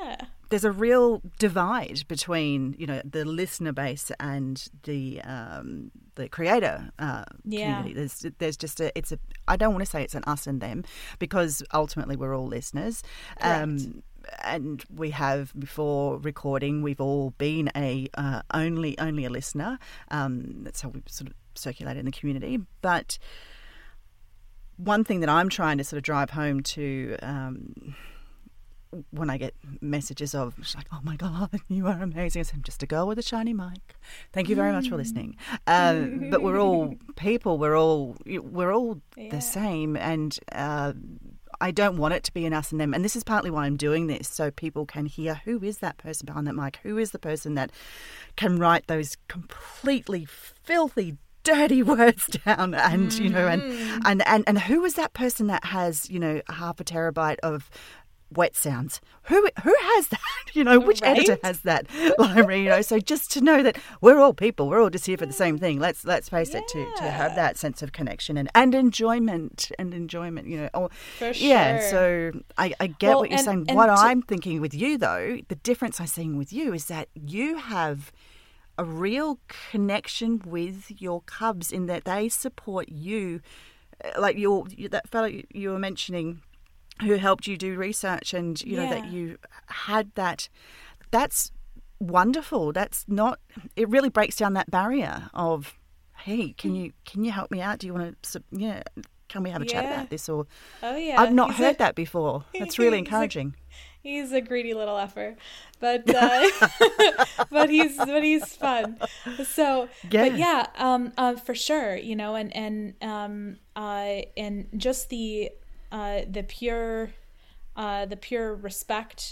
there's a real divide between, you know, the listener base and the creator community. There's just I don't want to say it's an us and them, because ultimately we're all listeners. And we have, before recording, we've all been only a listener. That's how we sort of circulate in the community. But one thing that I'm trying to sort of drive home to, when I get messages of, it's like, oh my God, you are amazing. I said, I'm just a girl with a shiny mic. Thank you very much for listening. But we're all people. We're all the same. And I don't want it to be an us and them. And this is partly why I'm doing this, so people can hear who is that person behind that mic, who is the person that can write those completely filthy, dirty words down, and you know, and who is that person that has, you know, half a terabyte of wet sounds? Who has that? You know, which editor has that library? You know, so just to know that we're all people, we're all just here for the same thing. Let's face it, to have that sense of connection and enjoyment. You know, for sure. Yeah. So I get what you're saying. What I'm thinking with you, though, the difference I'm seeing with you is that you have a real connection with your cubs in that they support you, like that fellow you were mentioning, who helped you do research, and you know that you had that. That's wonderful. That's not. It really breaks down that barrier of, hey, can you help me out? Do you want to? Can we have a chat about this? Or I've not heard that before. That's really encouraging. He's a greedy little effer, but but he's fun. So for sure, you know, and just the pure respect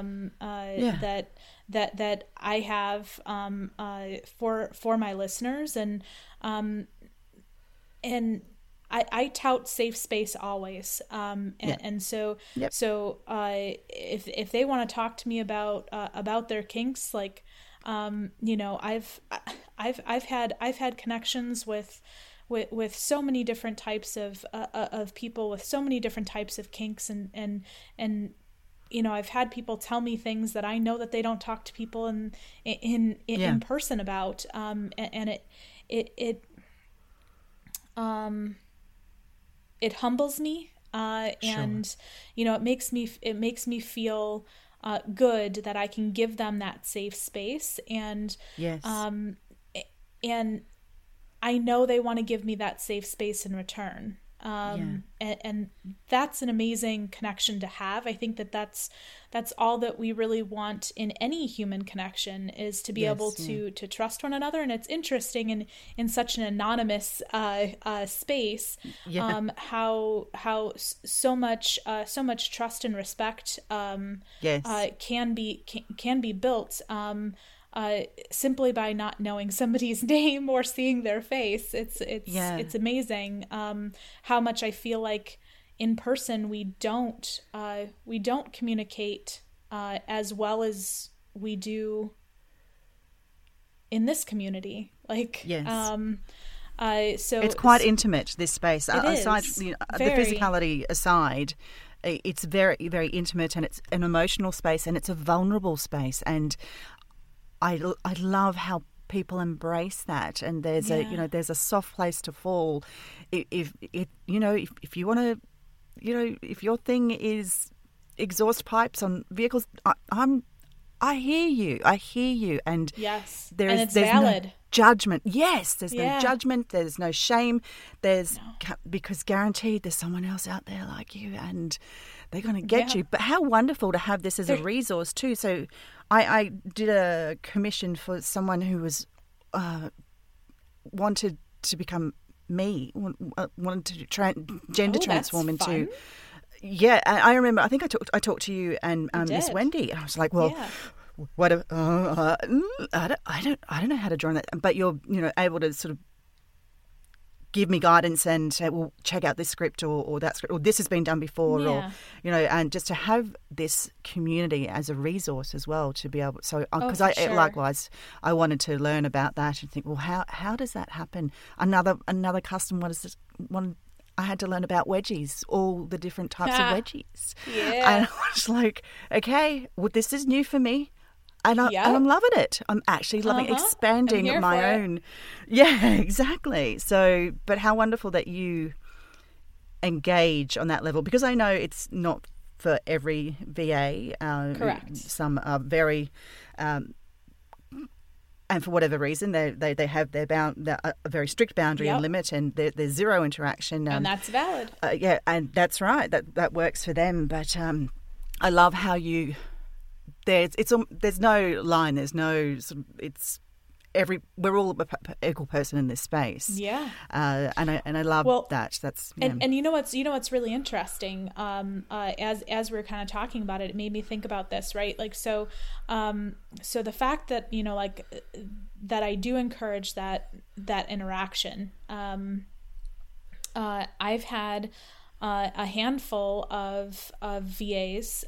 that I have for my listeners, and I tout safe space always, and so if they want to talk to me about their kinks, like you know, I've had connections with so many different types of people with so many different types of kinks, and you know, I've had people tell me things that I know that they don't talk to people in person about, and it humbles me, and you know, it makes me feel good that I can give them that safe space, and and I know they want to give me that safe space in return. And that's an amazing connection to have. I think that's all that we really want in any human connection, is to be able to trust one another. And it's interesting in such an anonymous space, how so much trust and respect can be built simply by not knowing somebody's name or seeing their face. It's amazing how much I feel like in person we don't communicate as well as we do in this community. Like so it's quite intimate, this space. Aside the physicality aside, it's very, very intimate, and it's an emotional space, and it's a vulnerable space, and I love how people embrace that, and there's there's a soft place to fall. If you want to, if your thing is exhaust pipes on vehicles, I hear you, and there's valid. No judgment. Yes, there's no judgment. There's no shame. Because guaranteed there's someone else out there like you, and they're going to get you. But how wonderful to have this as a resource too. So I did a commission for someone who was wanted to become me, wanted to gender transform into. Fun. Yeah, I remember. I think I talked to you and Miss Wendy, and I was like, well. Yeah. What? I don't know how to draw that, but you're able to sort of give me guidance and say, well, check out this script or that script, or this has been done before, or and just to have this community as a resource as well, to be able. So because likewise, I wanted to learn about that and think, well, how does that happen? Another custom wanted I had to learn about wedgies, all the different types of wedgies. Yeah. And I was like, okay, well, this is new for me. And I'm loving it. I'm actually loving expanding my own. Yeah, exactly. So, but how wonderful that you engage on that level, because I know it's not for every VA. Correct. Some are very, and for whatever reason, they have a very strict boundary and limit, and there's zero interaction. And that's valid. Yeah, and that's right. That works for them. But I love how you. There's no line. There's no sort of, it's we're all an equal person in this space. Yeah. And I love that. That's and you know what's really interesting. As we're kind of talking about it, it made me think about this, right? Like so the fact that like that I do encourage that interaction. I've had a handful of VAs.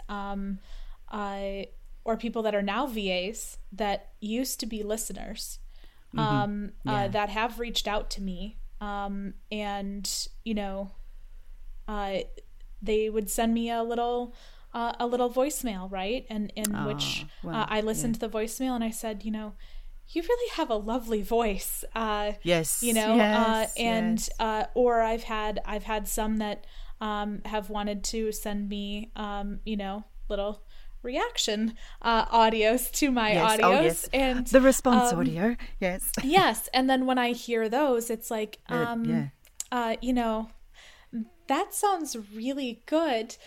Or people that are now VAs that used to be listeners, that have reached out to me, and they would send me a little voicemail, right? And in which I listened to the voicemail and I said, you really have a lovely voice. Yes. Or I've had some that have wanted to send me, little reaction audios to my audios. Oh, yes. And the response audio. Yes. Yes. And then when I hear those, it's like, that sounds really good.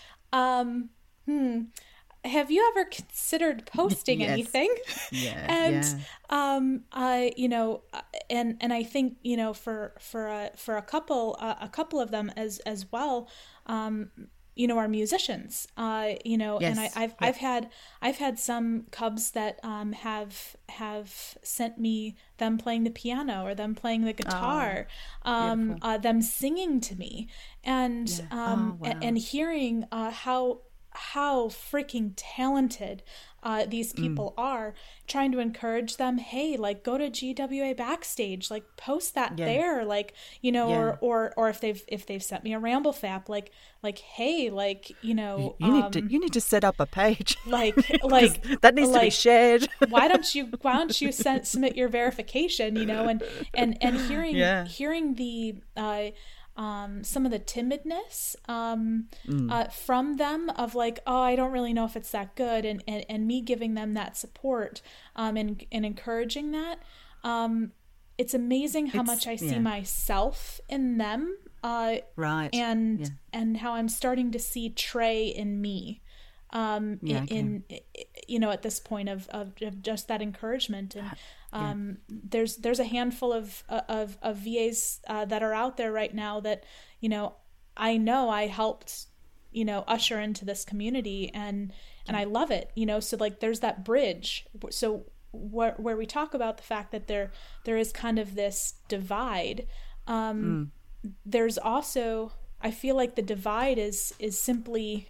Have you ever considered posting anything? Yeah. And and I think for a couple of them as well, are musicians, and I've had some cubs that have sent me them playing the piano or them playing the guitar, them singing to me, and and hearing how freaking talented these people are, trying to encourage them, hey, like, go to GWA Backstage, like, post that there, like, or if they've sent me a Ramble Fap, like hey, like, you need to set up a page, like that needs to be shared. why don't you submit your verification, and hearing the some of the timidness from them of like, oh, I don't really know if it's that good, and me giving them that support and encouraging that. It's amazing how much I see myself in them, right? And how I'm starting to see Trey in me, in at this point of just that encouragement. And there's a handful of VAs that are out there right now that I know I helped usher into this community, and I love it. So like there's that bridge. So where we talk about the fact that there is kind of this divide. There's also, I feel like the divide is simply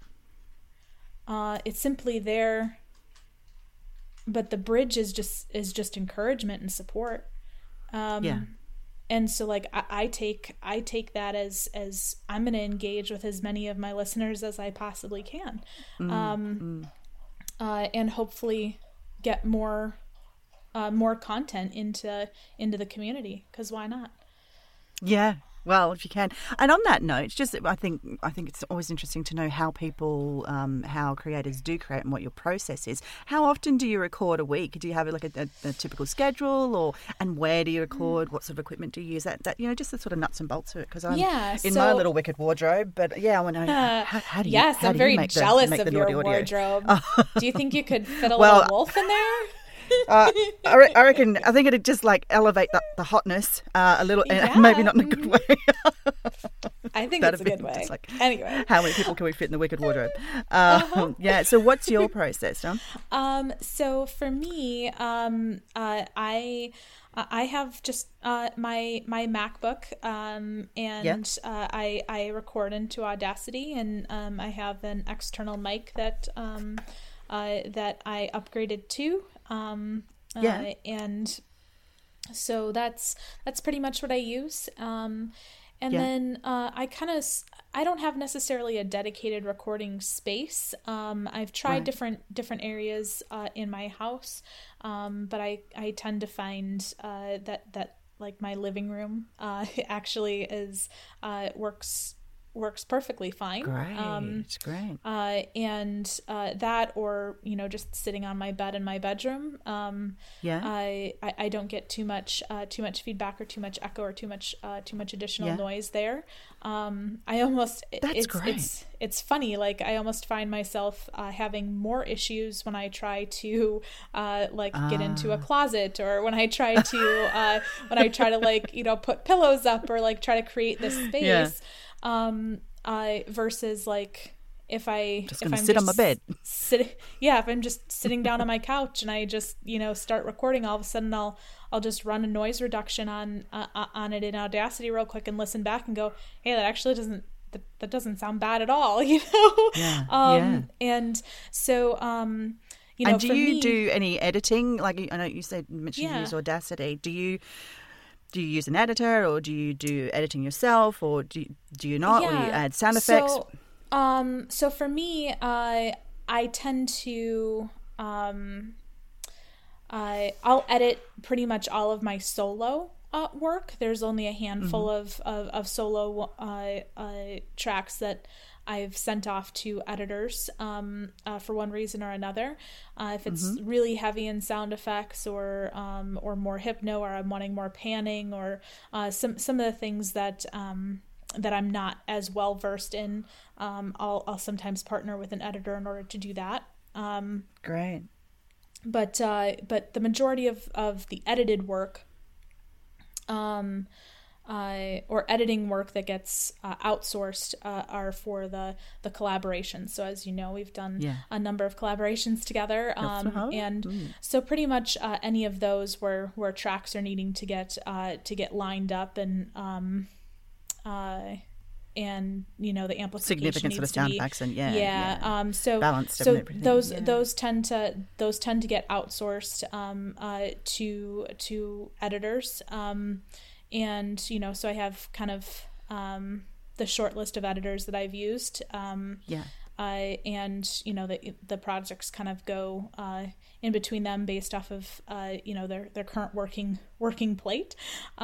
it's simply there, but the bridge is just encouragement and support. And so like I take that as I'm going to engage with as many of my listeners as I possibly can, and hopefully get more content into the community, because why not? Yeah. Well, if you can. And on that note, just I think it's always interesting to know how people, how creators do create and what your process is. How often do you record a week? Do you have like a typical schedule, and where do you record? What sort of equipment do you use? That just the sort of nuts and bolts of it, because I'm in my little wicked wardrobe. But I want to know how do you? Yes, I'm very jealous of your wardrobe. Do you think you could fit a little wolf in there? I reckon. I think it'd just like elevate the hotness a little, maybe not in a good way. I think it's a good way. Like, anyway, how many people can we fit in the wicked wardrobe? Yeah. So, what's your process, Tom? So for me, I have just my MacBook, and I record into Audacity, and I have an external mic that I upgraded to. And so that's pretty much what I use. And And then I don't have necessarily a dedicated recording space. I've tried different areas in my house, but I tend to find that like my living room actually is works perfectly fine. Great. And that, or just sitting on my bed in my bedroom. I don't get too much feedback or too much echo or too much additional noise there. It's funny. Like I almost find myself having more issues when I try to get into a closet, or when I try to like put pillows up, or like try to create this space. Versus like if I'm sit on my bed, if I'm just sitting down on my couch and I just start recording, all of a sudden I'll just run a noise reduction on it in Audacity real quick and listen back and go, hey, that actually doesn't sound bad at all, and so and do you do any editing? Like I know you mentioned you use Audacity. Do you use an editor, or do you do editing yourself, or do you not, or you add sound effects? So for me, I tend to I'll edit pretty much all of my solo work. There's only a handful of solo tracks that I've sent off to editors for one reason or another. If it's really heavy in sound effects, or more hypno, or I'm wanting more panning, or some of the things that I'm not as well versed in, I'll sometimes partner with an editor in order to do that. Great. But the majority of the edited work, or editing work that gets outsourced are for the collaborations. So as you know, we've done a number of collaborations together, so pretty much any of those where tracks are needing to get lined up, and the amplification significant needs sort of sound effects and so balanced, so everything. those tend to get outsourced to editors. And, so I have kind of the short list of editors that I've used. And, the projects kind of go in between them based off of, their current working plate.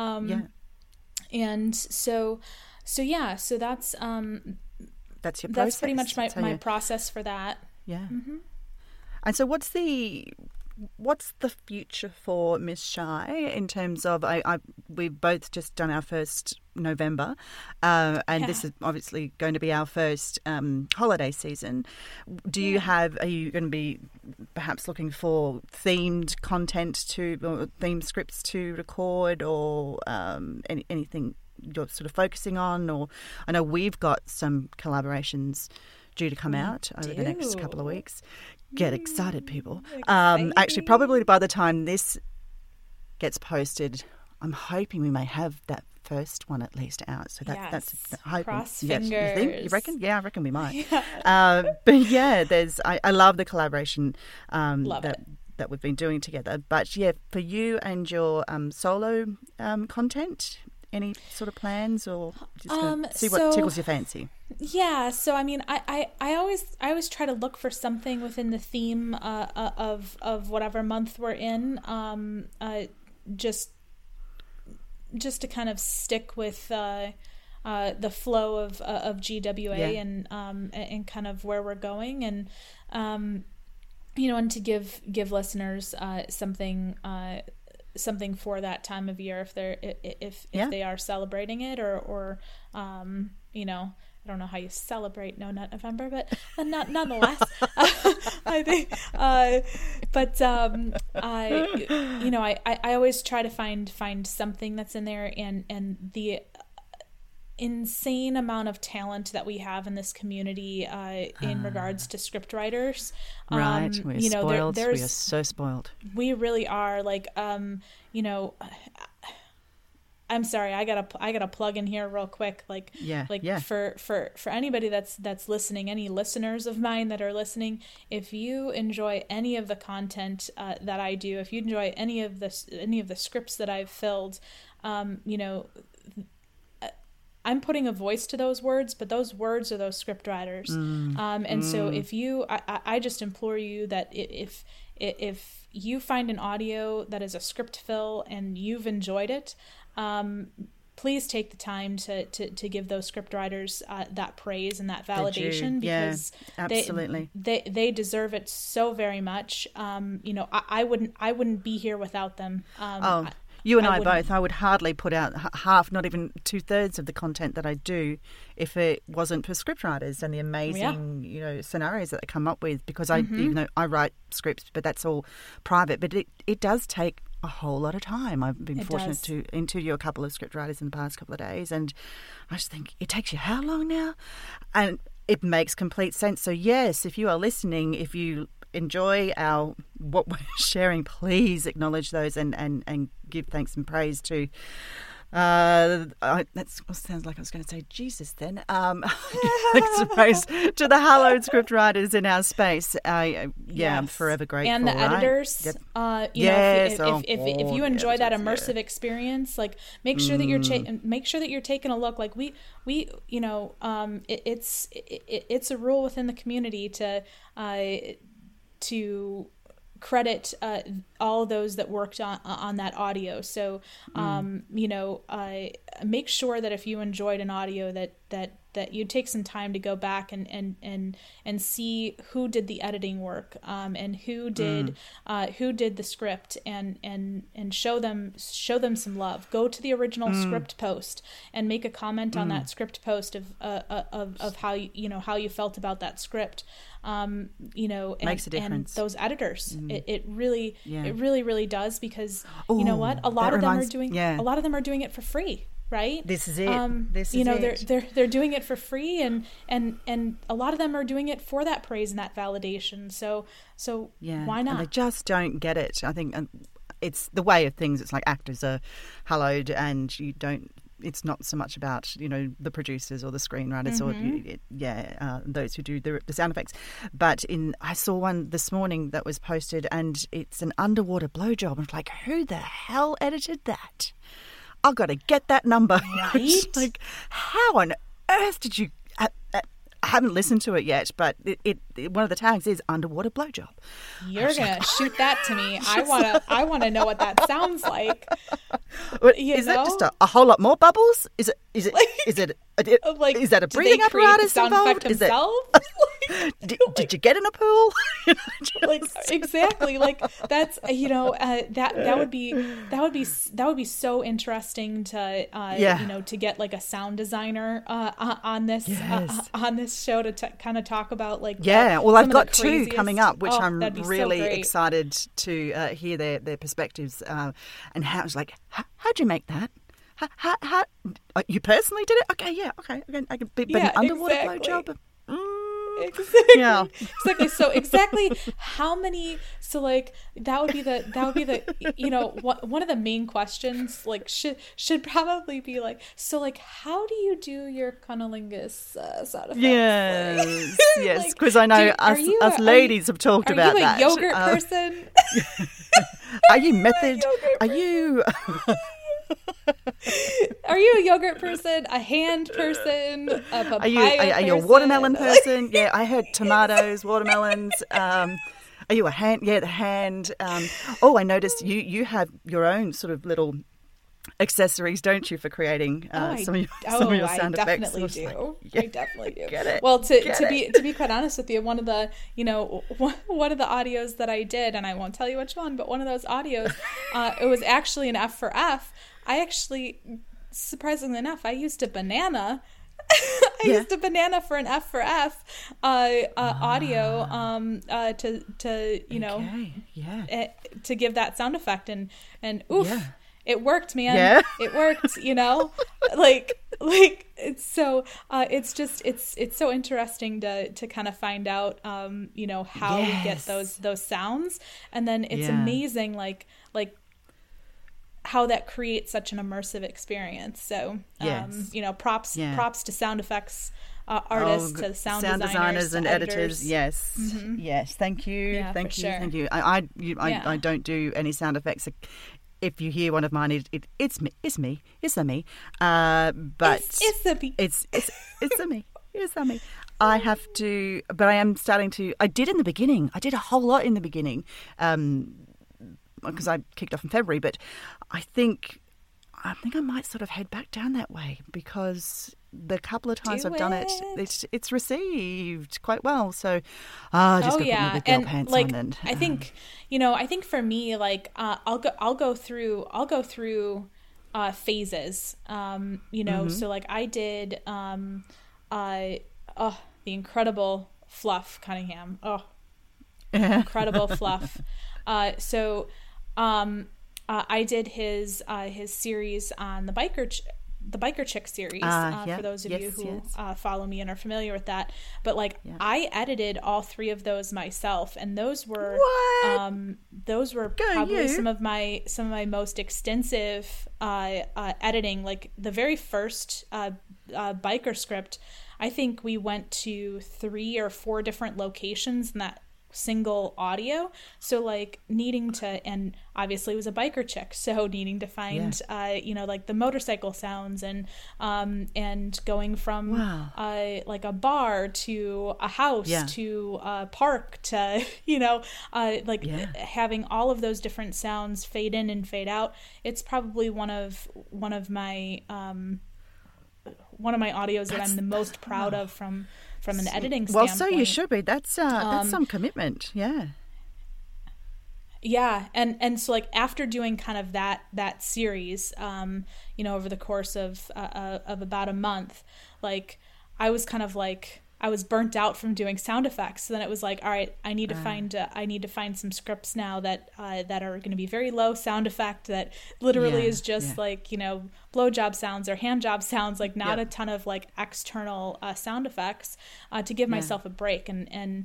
And so that's your process. That's pretty much my process for that. Yeah. Mm-hmm. And so what's the future for Miss Shy in terms of we've both just done our first November, and this is obviously going to be our first holiday season. Are you going to be perhaps looking for themed content or theme scripts to record, or anything you're sort of focusing on? Or I know we've got some collaborations due to come out over the next couple of weeks. Get excited, people. Actually, probably by the time this gets posted, I'm hoping we may have that first one at least out. So that's hope. Cross fingers. You reckon? Yeah, I reckon we might. But yeah, I love the collaboration that we've been doing together. But yeah, for you and your solo content, any sort of plans, or just see what tickles your fancy? Yeah, so I mean, I always try to look for something within the theme of whatever month we're in, just to kind of stick with the flow of GWA and kind of where we're going, and and to give listeners something for that time of year if they are celebrating it, or I don't know how you celebrate No Nut November, but nonetheless, I think. I always try to find something that's in there, and the insane amount of talent that we have in this community in regards to script writers. Right, we're spoiled. We are so spoiled. We really are. Like, I'm sorry, I gotta plug in here real quick. For anybody that's listening, any listeners of mine that are listening, if you enjoy any of the content that I do, if you enjoy any of the scripts that I've filled, I'm putting a voice to those words, but those words are those script writers. And so if you, I just implore you that if you find an audio that is a script fill and you've enjoyed it, please take the time to give those script writers that praise and that validation, because absolutely they deserve it so very much. I wouldn't be here without them. You and I both. I would hardly put out half, not even 2/3 of the content that I do if it wasn't for scriptwriters and the amazing, scenarios that they come up with. Because even though I write scripts, but that's all private. But it does take a whole lot of time. I've been fortunate to interview a couple of scriptwriters in the past couple of days, and I just think, it takes you how long now? And it makes complete sense. So yes, if you are listening, if you enjoy what we're sharing, please acknowledge those and give thanks and praise to that sounds like I was going to say Jesus then. Thanks and praise to the hallowed script writers in our space. I'm forever grateful. And the editors. Yep. If you enjoy that immersive experience, like make sure that you're taking a look. Like it's a rule within the community to credit all those that worked on that audio. So, make sure that if you enjoyed an audio that you take some time to go back and see who did the editing work, and who did the script, and show them some love. Go to the original script post and make a comment on that script post of how you felt about that script. Makes a difference. And those editors, it really does, because you know what, a lot of them are doing it for free. Right. This is it. They're doing it for free, and a lot of them are doing it for that praise and that validation. So why not? And they just don't get it. I think it's the way of things. It's like actors are hallowed, and you don't. It's not so much about the producers or the screenwriters or those who do the sound effects. But I saw one this morning that was posted, and it's an underwater blowjob. And it's like, who the hell edited that? I've got to get that number. Right? Like, how on earth did you... I haven't listened to it yet, but it one of the tags is underwater blowjob. You're gonna shoot that to me. I wanna know what that sounds like. Is that just a whole lot more bubbles? Is that a breathing apparatus involved? Is it? Did you get in a pool? Exactly. Like that's that would be so interesting to to get like a sound designer on this show to kind of talk about well, I've got two coming up, which I'm really excited to hear their perspectives and how it's like, how'd you make that? How you personally did it? Okay, I can be an underwater blowjob. Exactly. Yeah. Exactly. So exactly how many? So that would be the one of the main questions should probably be how do you do your cunnilingus sound effects? Yes, because I know us ladies have talked about that. Are you a yogurt person? Are you method? Are you? Are you a yogurt person? A hand person? A papaya person? Are you a watermelon person? Yeah, I heard tomatoes, watermelons. Are you a hand? Yeah, the hand. I noticed you have your own sort of little accessories, don't you, for creating some of your sound effects? I definitely do. I definitely do. Get it. Well, to be quite honest with you, one of the audios that I did, and I won't tell you which one, but one of those audios, it was actually an F for F. I actually, surprisingly enough, I used a banana. Used a banana for an F for F audio to give that sound effect, and oof. Yeah. It worked, man. Yeah. It worked, it's so it's so interesting to kind of find out how we get those sounds, and then it's amazing like how that creates such an immersive experience. So props to sound effects artists, to sound designers and editors. Yes. Mm-hmm. Yes. Thank you. Yeah, thank you. sure. Thank you. I don't do any sound effects if you hear one of mine, it's me. But it's a me. It's a me. I have to, but I am starting to. I did in the beginning. I did a whole lot in the beginning, because I kicked off in February. But I think I might sort of head back down that way, because the couple of times I've done it, it's received quite well. So just go put my big girl pants on. And I think I think for me, like I'll go through phases. So like I did the incredible Fluff Cunningham. Incredible Fluff. I did his series on the Biker Chick series, for those of you who follow me and are familiar with that. But I edited all 3 of those myself, and those were probably some of my most extensive editing. Like the very first Biker script, I think we went to 3 or 4 different locations in that single audio. So needing to, and obviously it was a biker chick, so needing to find the motorcycle sounds and going from a bar to a house to a park to having all of those different sounds fade in and fade out. It's probably one of my audios that I'm the most proud of from an editing standpoint. Well, so you should be. That's some commitment. Yeah. Yeah, and so after doing kind of that series, over the course of about a month, I was kind of I was burnt out from doing sound effects. So then it was all right, I need to find some scripts now that are going to be very low sound effect, that literally is just blowjob sounds or hand job sounds, not a ton of external sound effects, to give myself a break. And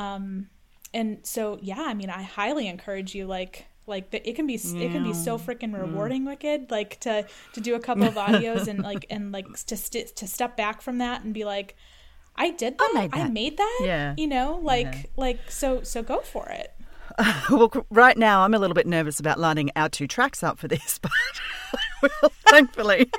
so I mean, I highly encourage you it can be so freaking rewarding, Wicked, to do a couple of audios and to step back from that and be I did that. I made that. Yeah. So go for it. Well, right now I'm a little bit nervous about lining our 2 tracks up for this, but thankfully,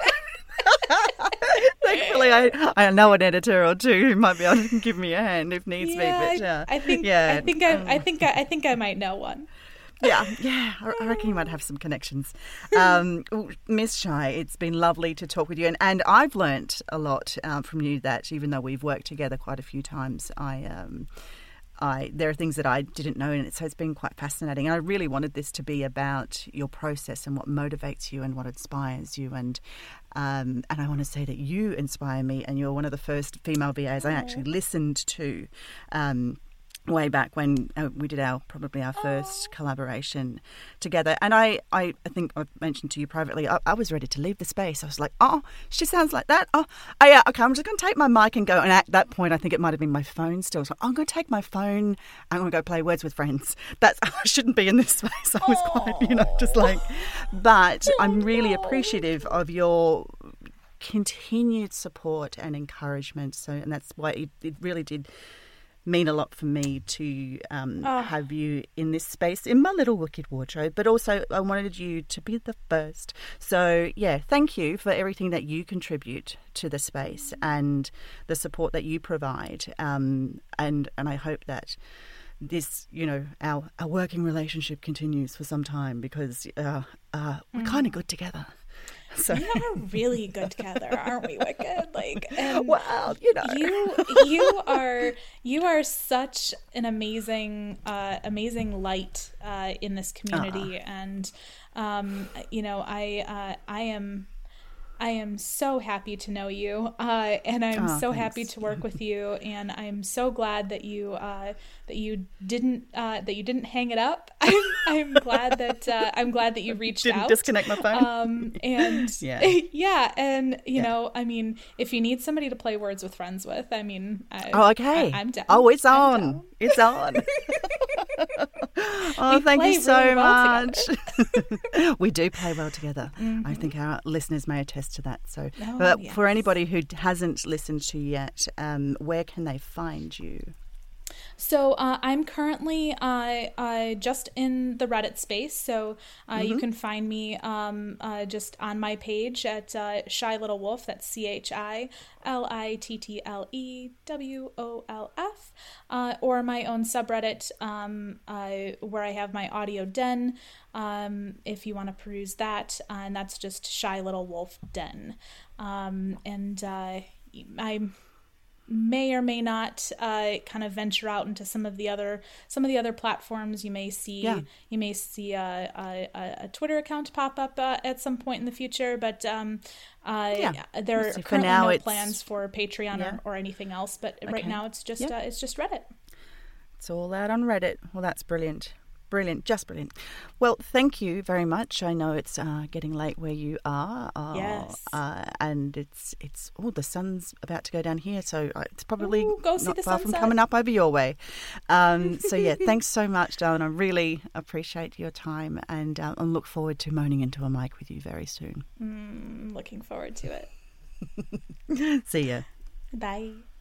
I know an editor or 2 who might be able to give me a hand if needs be. But I think I might know one. Yeah, I reckon you might have some connections. Miss Shy, it's been lovely to talk with you, and I've learnt a lot from you, that even though we've worked together quite a few times, there are things that I didn't know, and so it's been quite fascinating. And I really wanted this to be about your process and what motivates you and what inspires you, and I want to say that you inspire me, and you're one of the first female VAs I actually listened to. Way back when we did probably our first collaboration together. And I think I've mentioned to you privately, I was ready to leave the space. I was like, oh, she sounds like that. Oh yeah, okay, I'm just going to take my mic and go. And at that point, I think it might have been my phone still. So I'm going to take my phone. I'm going to go play Words with Friends. I shouldn't be in this space. I was quite, but I'm really appreciative of your continued support and encouragement. So, and that's why it really did mean a lot for me to have you in this space, in my little Wicked wardrobe, but also I wanted you to be the first. So thank you for everything that you contribute to the space and the support that you provide, and I hope that this, our working relationship continues for some time, because we're kind of good together. So. We are really good together, aren't we, Wicked? Wow, you are such an amazing light in this community, and I am so happy to know you, and I'm so happy to work with you, and I'm so glad that you didn't hang it up. I'm glad that you reached didn't out. Disconnect my phone. And and I mean, if you need somebody to play Words with Friends with, I mean, okay, I'm down. Oh, it's on. It's on. Oh, thank you so really much. We do play well together. Mm-hmm. I think our listeners may attest to that. So, for anybody who hasn't listened to you yet, where can they find you? So I'm currently just in the Reddit space, so you can find me just on my page at Shy Little Wolf. That's ChiliTTLEWOLF, or my own subreddit where I have my audio den. If you want to peruse that, and that's just Shy Little Wolf Den, and I may or may not kind of venture out into some of the other platforms. You may see a Twitter account pop up at some point in the future, but there are currently no plans for Patreon or anything else. But right now it's just Reddit. It's all out on Reddit. Well, that's brilliant. Brilliant, just brilliant. Well, thank you very much. I know it's getting late where you are. Yes. And it's the sun's about to go down here, so it's probably go see not the far sunset. from coming up over your way. So yeah, thanks so much, darling. I really appreciate your time, and look forward to moaning into a mic with you very soon. Looking forward to it. See ya. Bye.